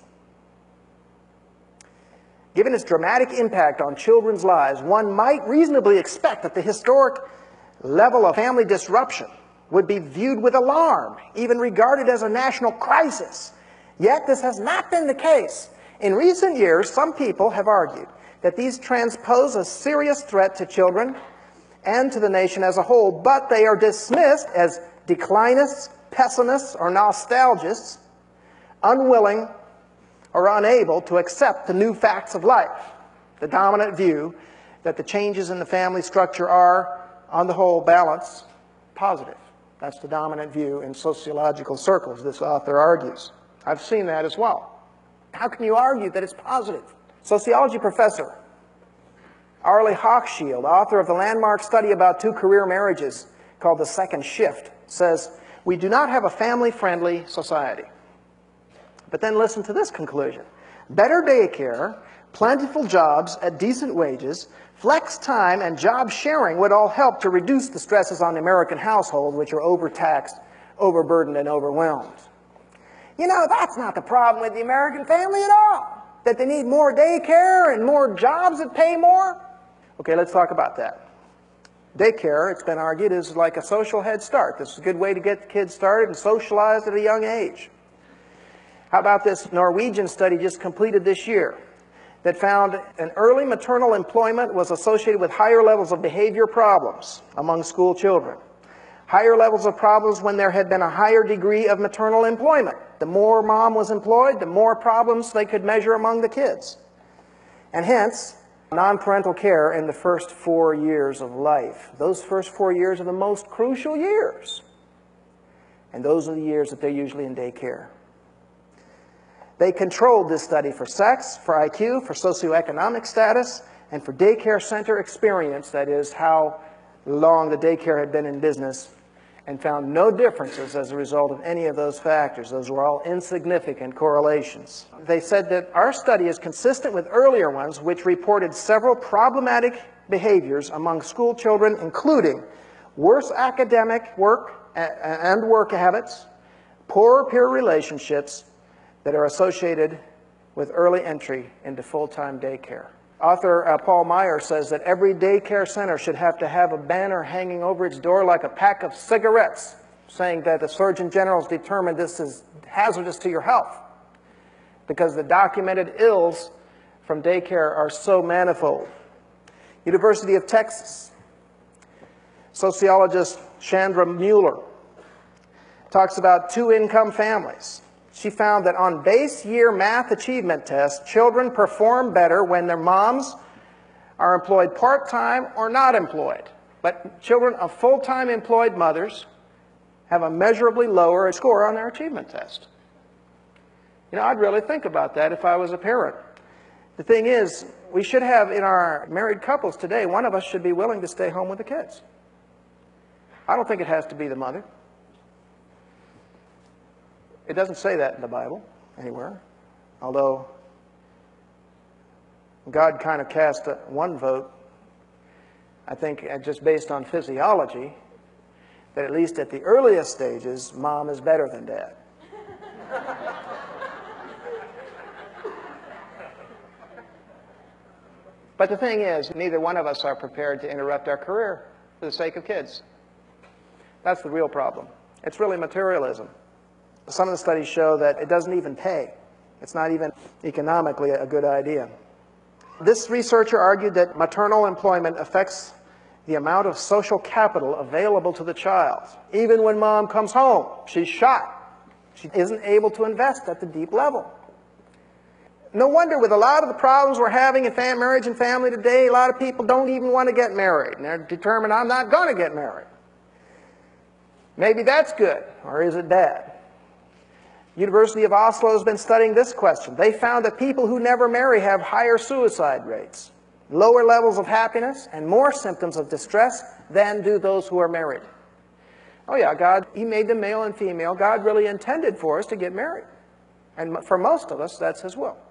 Given its dramatic impact on children's lives, one might reasonably expect that the historic level of family disruption would be viewed with alarm, even regarded as a national crisis. Yet this has not been the case. In recent years, some people have argued that these trends pose a serious threat to children and to the nation as a whole, but they are dismissed as declinists, pessimists, or nostalgists, unwilling or unable to accept the new facts of life. The dominant view that the changes in the family structure are, on the whole, balanced, positive. That's the dominant view in sociological circles, this author argues. I've seen that as well. How can you argue that it's positive? Sociology professor Arlie Hochschild, author of the landmark study about two career marriages called The Second Shift, says, "We do not have a family-friendly society." But then listen to this conclusion. Better daycare, plentiful jobs at decent wages, flex time, and job sharing would all help to reduce the stresses on the American household, which are overtaxed, overburdened, and overwhelmed. You know, that's not the problem with the American family at all. That they need more daycare and more jobs that pay more. Okay, let's talk about that. Daycare, it's been argued, is like a social head start. This is a good way to get the kids started and socialized at a young age. How about this Norwegian study just completed this year that found an early maternal employment was associated with higher levels of behavior problems among school children. Higher levels of problems when there had been a higher degree of maternal employment. The more mom was employed, the more problems they could measure among the kids. And hence, non-parental care in the first four years of life. Those first four years are the most crucial years. And those are the years that they're usually in daycare. They controlled this study for sex, for I Q, for socioeconomic status, and for daycare center experience, that is, how long the daycare had been in business, and found no differences as a result of any of those factors. Those were all insignificant correlations. They said that our study is consistent with earlier ones, which reported several problematic behaviors among school children, including worse academic work and work habits, poor peer relationships, that are associated with early entry into full-time daycare. Author uh, Paul Meyer says that every daycare center should have to have a banner hanging over its door like a pack of cigarettes, saying that the Surgeon General's determined this is hazardous to your health, because the documented ills from daycare are so manifold. University of Texas, sociologist Chandra Mueller talks about two-income families. She found that on base year math achievement tests, children perform better when their moms are employed part-time or not employed. But children of full-time employed mothers have a measurably lower score on their achievement test. You know, I'd really think about that if I was a parent. The thing is, we should have in our married couples today, one of us should be willing to stay home with the kids. I don't think it has to be the mother. It doesn't say that in the Bible anywhere, although God kind of cast a, one vote, I think just based on physiology, that at least at the earliest stages, mom is better than dad. But the thing is, neither one of us are prepared to interrupt our career for the sake of kids. That's the real problem. It's really materialism. Some of the studies show that it doesn't even pay. It's not even economically a good idea. This researcher argued that maternal employment affects the amount of social capital available to the child. Even when mom comes home, she's shot. She isn't able to invest at the deep level. No wonder with a lot of the problems we're having in fam marriage and family today, a lot of people don't even want to get married. And they're determined, I'm not going to get married. Maybe that's good, or is it bad? University of Oslo has been studying this question. They found that people who never marry have higher suicide rates, lower levels of happiness, and more symptoms of distress than do those who are married. Oh yeah, God, He made them male and female. God really intended for us to get married. And for most of us, that's His will.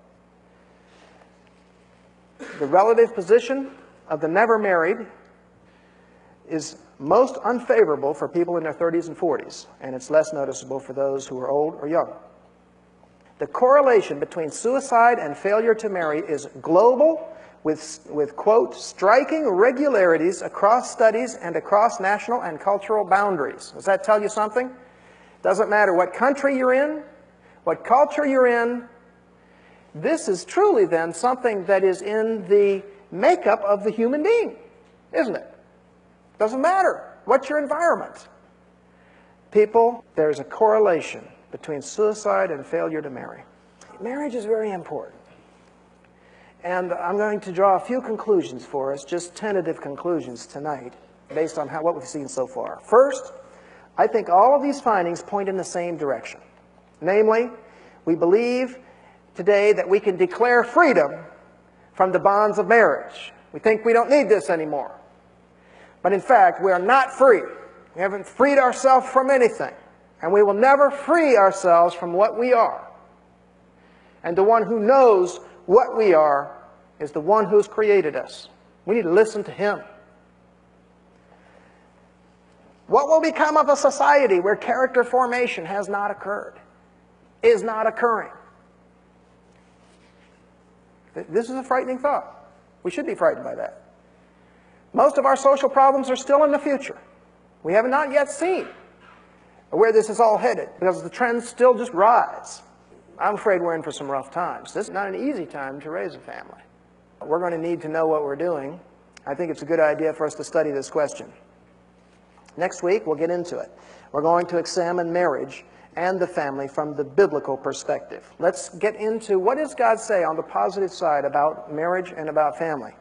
The relative position of the never married is most unfavorable for people in their thirties and forties, and it's less noticeable for those who are old or young. The correlation between suicide and failure to marry is global, with, with, quote, striking regularities across studies and across national and cultural boundaries. Does that tell you something? Doesn't matter what country you're in, what culture you're in. This is truly then something that is in the makeup of the human being, isn't it? Doesn't matter what's your environment. People, there's a correlation between suicide and failure to marry. Marriage is very important. And I'm going to draw a few conclusions for us, just tentative conclusions tonight, based on how, what we've seen so far. First, I think all of these findings point in the same direction. Namely, we believe today that we can declare freedom from the bonds of marriage. We think we don't need this anymore. But in fact, we are not free. We haven't freed ourselves from anything. And we will never free ourselves from what we are. And the one who knows what we are is the one who's created us. We need to listen to Him. What will become of a society where character formation has not occurred, is not occurring? This is a frightening thought. We should be frightened by that. Most of our social problems are still in the future. We have not yet seen where this is all headed, because the trends still just rise. I'm afraid we're in for some rough times. This is not an easy time to raise a family. We're going to need to know what we're doing. I think it's a good idea for us to study this question. Next week, we'll get into it. We're going to examine marriage and the family from the biblical perspective. Let's get into what does God say on the positive side about marriage and about family.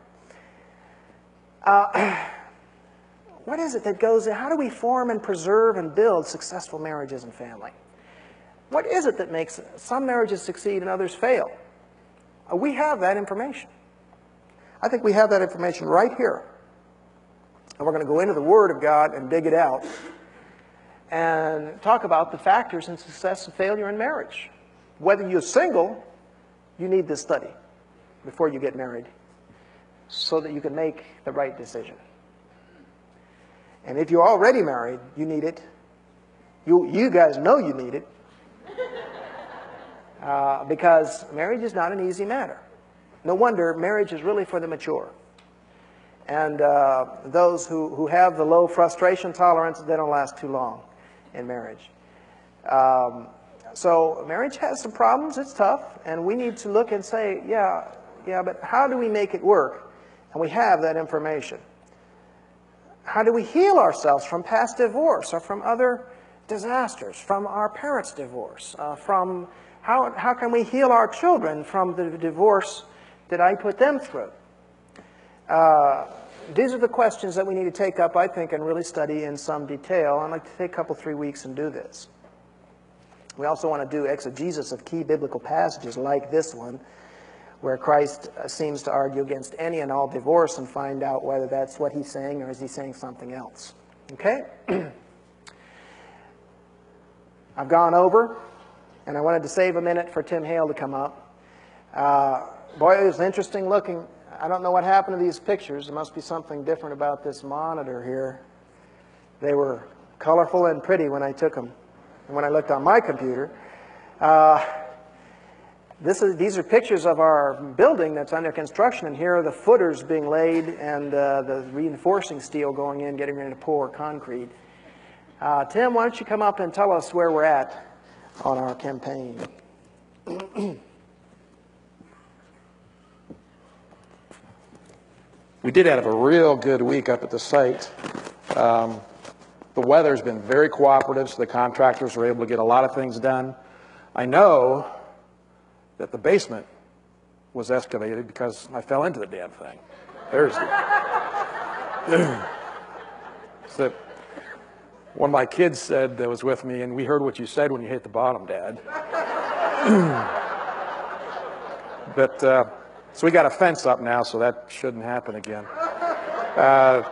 Uh, what is it that goes in? How do we form and preserve and build successful marriages and family? What is it that makes some marriages succeed and others fail? Uh, we have that information. I think we have that information right here. And we're going to go into the Word of God and dig it out and talk about the factors in success and failure in marriage. Whether you're single, you need this study before you get married so that you can make the right decision. And if you're already married, you need it. You, you guys know you need it. Uh, because marriage is not an easy matter. No wonder marriage is really for the mature. And uh, those who, who have the low frustration tolerance, they don't last too long in marriage. Um, so marriage has some problems. It's tough. And we need to look and say, yeah, yeah, but how do we make it work? And we have that information. How do we heal ourselves from past divorce or from other disasters, from our parents' divorce, uh, from how, how can we heal our children from the divorce that I put them through? Uh, these are the questions that we need to take up, I think, and really study in some detail. I'd like to take a couple, three weeks and do this. We also want to do exegesis of key biblical passages like this one, where Christ uh, seems to argue against any and all divorce and find out whether that's what He's saying or is He saying something else. Okay? I've gone over, and I wanted to save a minute for Tim Hale to come up. Uh, boy, it was interesting looking. I don't know what happened to these pictures. There must be something different about this monitor here. They were colorful and pretty when I took them, and when I looked on my computer. Uh, this is, these are pictures of our building that's under construction, and here are the footers being laid and uh, the reinforcing steel going in, getting ready to pour concrete. Uh, Tim, why don't you come up and tell us where we're at on our campaign? We did have a real good week up at the site. Um, the weather's been very cooperative, so the contractors were able to get a lot of things done. I know that the basement was excavated because I fell into the damn thing. There's so one of my kids said that was with me, and we heard what you said when you hit the bottom, Dad. But uh, so we got a fence up now, so that shouldn't happen again. Uh,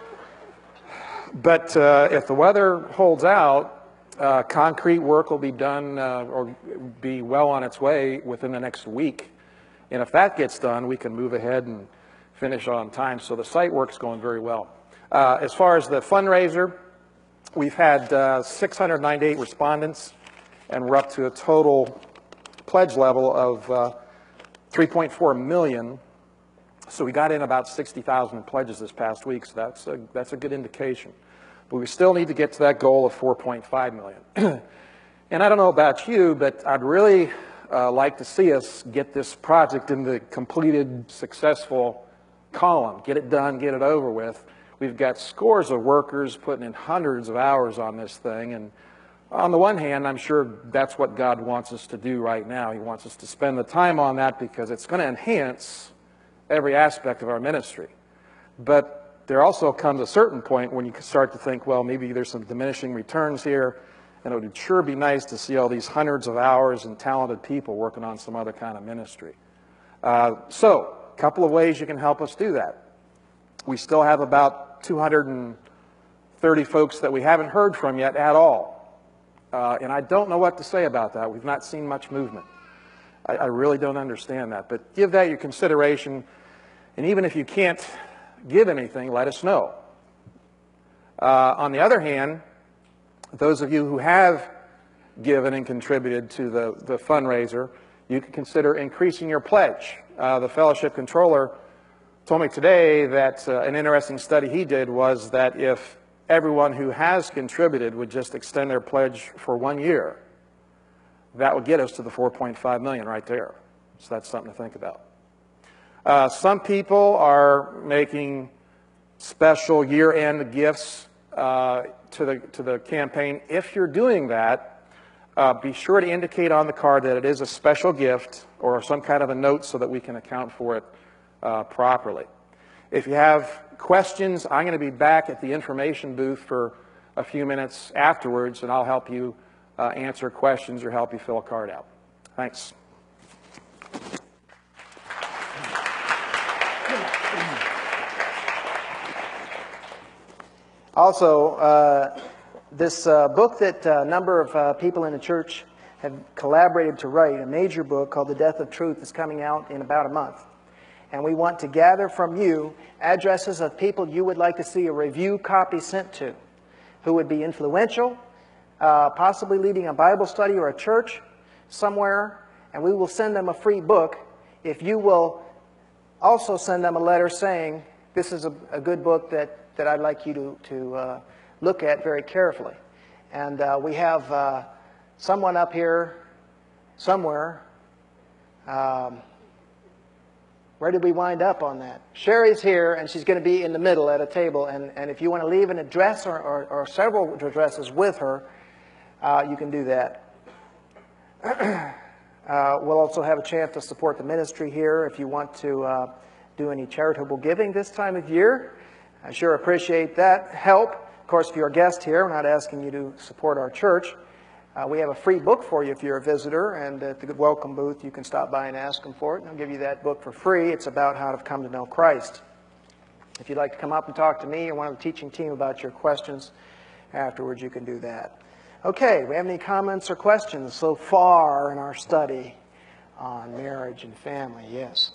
but uh, if the weather holds out, uh, concrete work will be done uh, or be well on its way within the next week. And if that gets done, we can move ahead and finish on time. So the site work's going very well. Uh, as far as the fundraiser, we've had uh, six hundred ninety-eight respondents, and we're up to a total pledge level of uh, three point four million. So we got in about sixty thousand pledges this past week, so that's a, that's a good indication. But we still need to get to that goal of four point five million. And I don't know about you, but I'd really uh, like to see us get this project in the completed, successful column. Get it done, get it over with. We've got scores of workers putting in hundreds of hours on this thing, and on the one hand, I'm sure that's what God wants us to do right now. He wants us to spend the time on that because it's going to enhance every aspect of our ministry. But there also comes a certain point when you start to think, well, maybe there's some diminishing returns here, and it would sure be nice to see all these hundreds of hours and talented people working on some other kind of ministry. Uh, so, a couple of ways you can help us do that. We still have about two hundred thirty folks that we haven't heard from yet at all. Uh, and I don't know what to say about that. We've not seen much movement. I, I really don't understand that. But give that your consideration. And even if you can't give anything, let us know. Uh, on the other hand, those of you who have given and contributed to the, the fundraiser, you can consider increasing your pledge. Uh, the fellowship controller told me today that uh, an interesting study he did was that if everyone who has contributed would just extend their pledge for one year, that would get us to the four point five million right there. So that's something to think about. Uh, some people are making special year-end gifts uh, to the to the campaign. If you're doing that, uh, be sure to indicate on the card that it is a special gift or some kind of a note so that we can account for it uh, properly. If you have questions, I'm going to be back at the information booth for a few minutes afterwards, and I'll help you uh, answer questions or help you fill a card out. Thanks. Also, uh, this uh, book that a number of uh, people in the church have collaborated to write, a major book called The Death of Truth, is coming out in about a month. And we want to gather from you addresses of people you would like to see a review copy sent to, who would be influential, uh, possibly leading a Bible study or a church somewhere, and we will send them a free book if you will also send them a letter saying, this is a, a good book that, that I'd like you to, to uh, look at very carefully. And uh, we have uh, someone up here somewhere. Um, Where did we wind up on that? Sherry's here, and she's going to be in the middle at a table. And, and if you want to leave an address or, or, or several addresses with her, uh, you can do that. uh, we'll also have a chance to support the ministry here if you want to uh, do any charitable giving this time of year. I sure appreciate that help. Of course, if you're a guest here, we're not asking you to support our church. Uh, we have a free book for you if you're a visitor, and at the welcome booth you can stop by and ask them for it, and they'll give you that book for free. It's about how to come to know Christ. If you'd like to come up and talk to me or one of the teaching team about your questions afterwards, you can do that. Okay, we have any comments or questions so far in our study on marriage and family? Yes.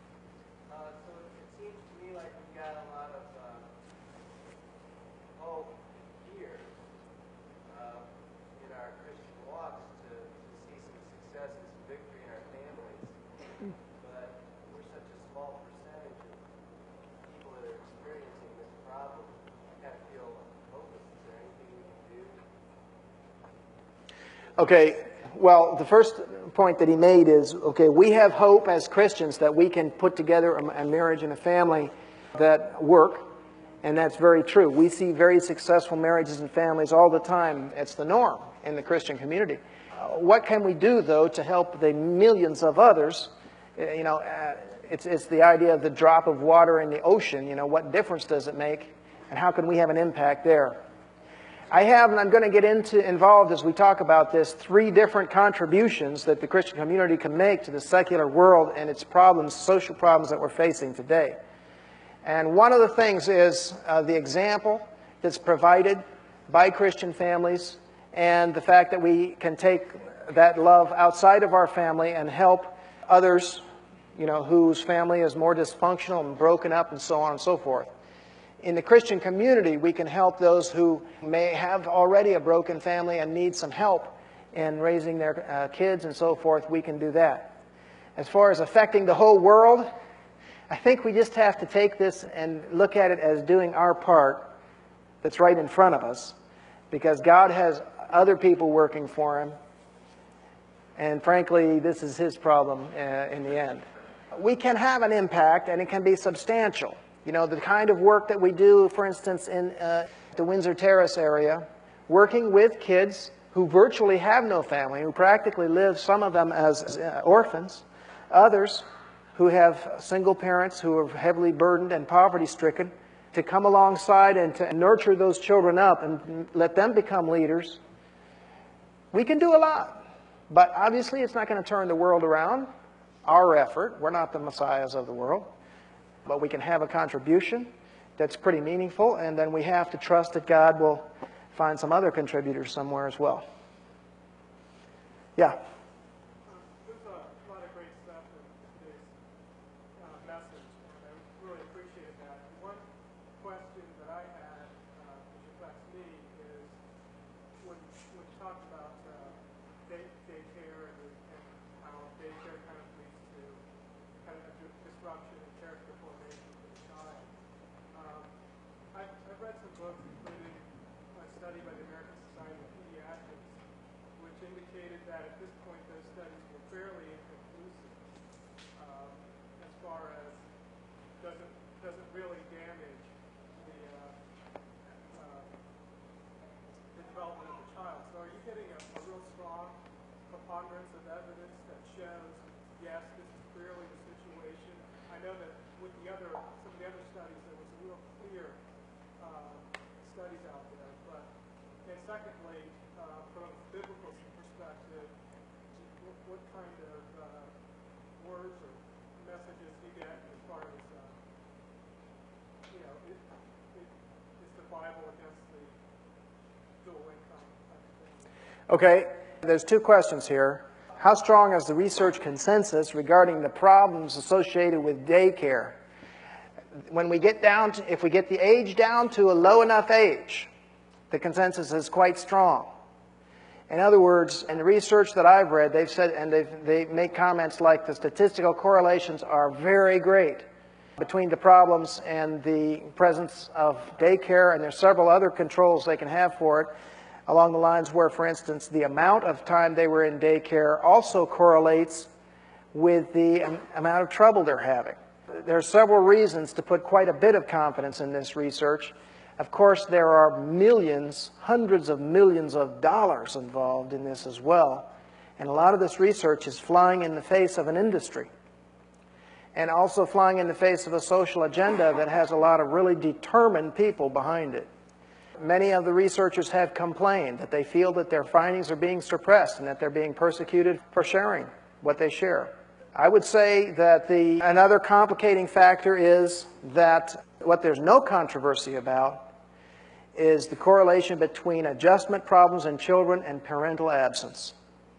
Okay, well, the first point that he made is, okay, we have hope as Christians that we can put together a, a marriage and a family that work, and that's very true. We see very successful marriages and families all the time. It's the norm in the Christian community. Uh, what can we do, though, to help the millions of others You know, uh, it's, it's the idea of the drop of water in the ocean. You know, what difference does it make, and how can we have an impact there? I have, and I'm going to get into involved as we talk about this, three different contributions that the Christian community can make to the secular world and its problems, social problems that we're facing today. And one of the things is uh, the example that's provided by Christian families and the fact that we can take that love outside of our family and help others, you know, whose family is more dysfunctional and broken up and so on and so forth. In the Christian community, we can help those who may have already a broken family and need some help in raising their uh, kids and so forth. We can do that. As far as affecting the whole world, I think we just have to take this and look at it as doing our part that's right in front of us, because God has other people working for Him, and frankly, this is His problem uh, in the end. We can have an impact, and it can be substantial. You know, the kind of work that we do, for instance, in uh, the Windsor Terrace area, working with kids who virtually have no family, who practically live, some of them as uh, orphans, others who have single parents who are heavily burdened and poverty-stricken, to come alongside and to nurture those children up and let them become leaders. We can do a lot, but obviously it's not going to turn the world around. Our effort, we're not the messiahs of the world. But we can have a contribution that's pretty meaningful, and then we have to trust that God will find some other contributors somewhere as well. Yeah? Um, there's a lot of great stuff in today's uh, message, and I really appreciate that. One question that I had, uh, which affects me, is when, when you talk about uh, day, daycare and, and how daycare kind of leads to kind of a disruption in character formation for the child. Um, I've, I've read some books, including a study by the American Society of Pediatrics, which indicated that at this point those studies were fairly inconclusive um, as far as doesn't doesn't really damage the, uh, uh, the development of the child. So are you getting a, a real strong preponderance of evidence that shows, yes, this is clearly the situation? I know that with the other, some of the other studies, there was a real clear uh, studies out there. But and secondly, uh, from a biblical perspective, what, what kind of uh, words or messages do you get as far as, uh, you know, it, it, is the Bible against the dual income type of thing? Okay, there's two questions here. How strong is the research consensus regarding the problems associated with daycare? When we get down to, if we get the age down to a low enough age, the consensus is quite strong. In other words, in the research that I've read, they've said, and they've, they make comments like the statistical correlations are very great between the problems and the presence of daycare, and there's several other controls they can have for it, along the lines where, for instance, the amount of time they were in daycare also correlates with the um, amount of trouble they're having. There are several reasons to put quite a bit of confidence in this research. Of course, there are millions, hundreds of millions of dollars involved in this as well. And a lot of this research is flying in the face of an industry, and also flying in the face of a social agenda that has a lot of really determined people behind it. Many of the researchers have complained that they feel that their findings are being suppressed and that they're being persecuted for sharing what they share. I would say that the another complicating factor is that what there's no controversy about is the correlation between adjustment problems in children and parental absence.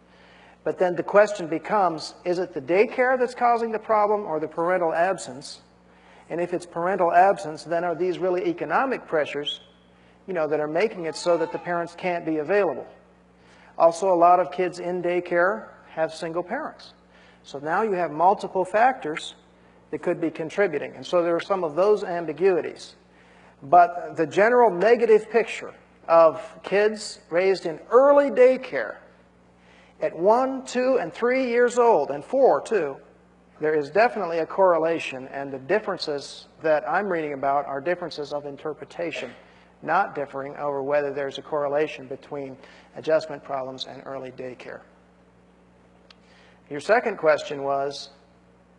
But then the question becomes, is it the daycare that's causing the problem or the parental absence? And if it's parental absence, then are these really economic pressures, you know, that are making it so that the parents can't be available? Also, a lot of kids in daycare have single parents. So now you have multiple factors that could be contributing. And so there are some of those ambiguities. But the general negative picture of kids raised in early daycare at one, two, and three years old, and four, too, there is definitely a correlation, and the differences that I'm reading about are differences of interpretation, not differing over whether there's a correlation between adjustment problems and early daycare. Your second question was,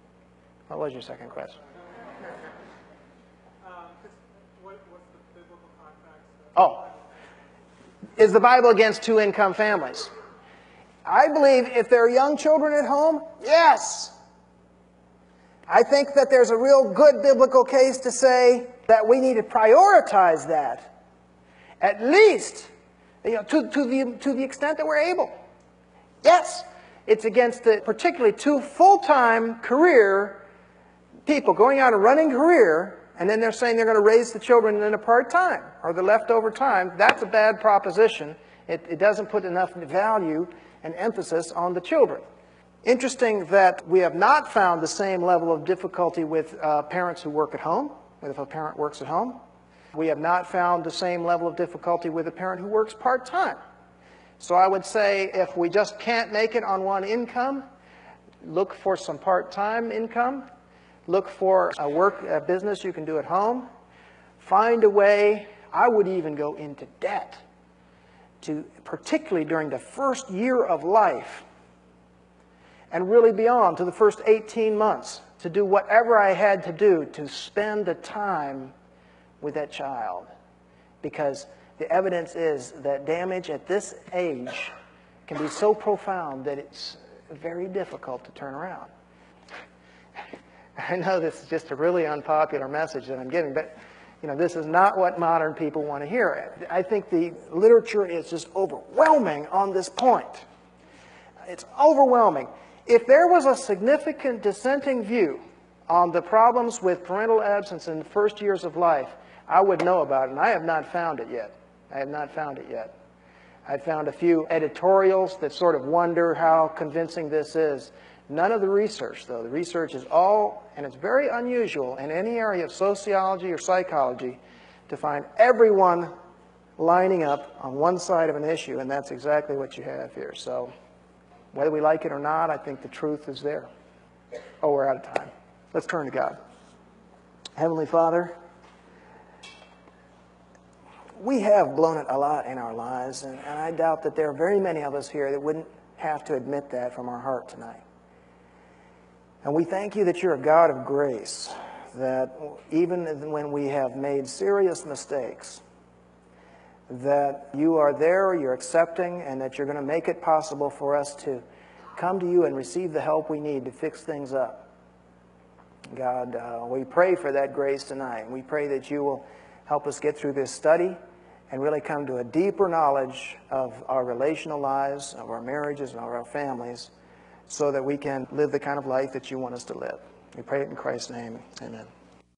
What was your second question? Um, what, what's the biblical context? Oh. Is the Bible against two-income families? I believe if there are young children at home, yes. I think that there's a real good biblical case to say that we need to prioritize that, at least, you know, to, to, the, to the extent that we're able. Yes, it's against the, particularly two full-time career people going out and running career, and then they're saying they're going to raise the children in a part-time or the leftover time. That's a bad proposition. It, it doesn't put enough value and emphasis on the children. Interesting that we have not found the same level of difficulty with uh, parents who work at home, if a parent works at home. We have not found the same level of difficulty with a parent who works part-time. So I would say if we just can't make it on one income, look for some part-time income. Look for a work, a business you can do at home. Find a way, I would even go into debt, to, particularly during the first year of life, and really beyond, to the first eighteen months, to do whatever I had to do to spend the time with that child. Because the evidence is that damage at this age can be so profound that it's very difficult to turn around. I know this is just a really unpopular message that I'm giving, but you know, this is not what modern people want to hear. I think the literature is just overwhelming on this point. It's overwhelming. If there was a significant dissenting view on the problems with parental absence in the first years of life, I would know about it, and I have not found it yet. I have not found it yet. I've found a few editorials that sort of wonder how convincing this is. None of the research, though. The research is all, and it's very unusual in any area of sociology or psychology, to find everyone lining up on one side of an issue, and that's exactly what you have here. So whether we like it or not, I think the truth is there. Oh, we're out of time. Let's turn to God. Heavenly Father, we have blown it a lot in our lives, and, and I doubt that there are very many of us here that wouldn't have to admit that from our heart tonight. And we thank you that you're a God of grace, that even when we have made serious mistakes, that you are there, you're accepting, and that you're going to make it possible for us to come to you and receive the help we need to fix things up. God, uh, we pray for that grace tonight. We pray that you will help us get through this study and really come to a deeper knowledge of our relational lives, of our marriages, and of our families, so that we can live the kind of life that you want us to live. We pray it in Christ's name. Amen.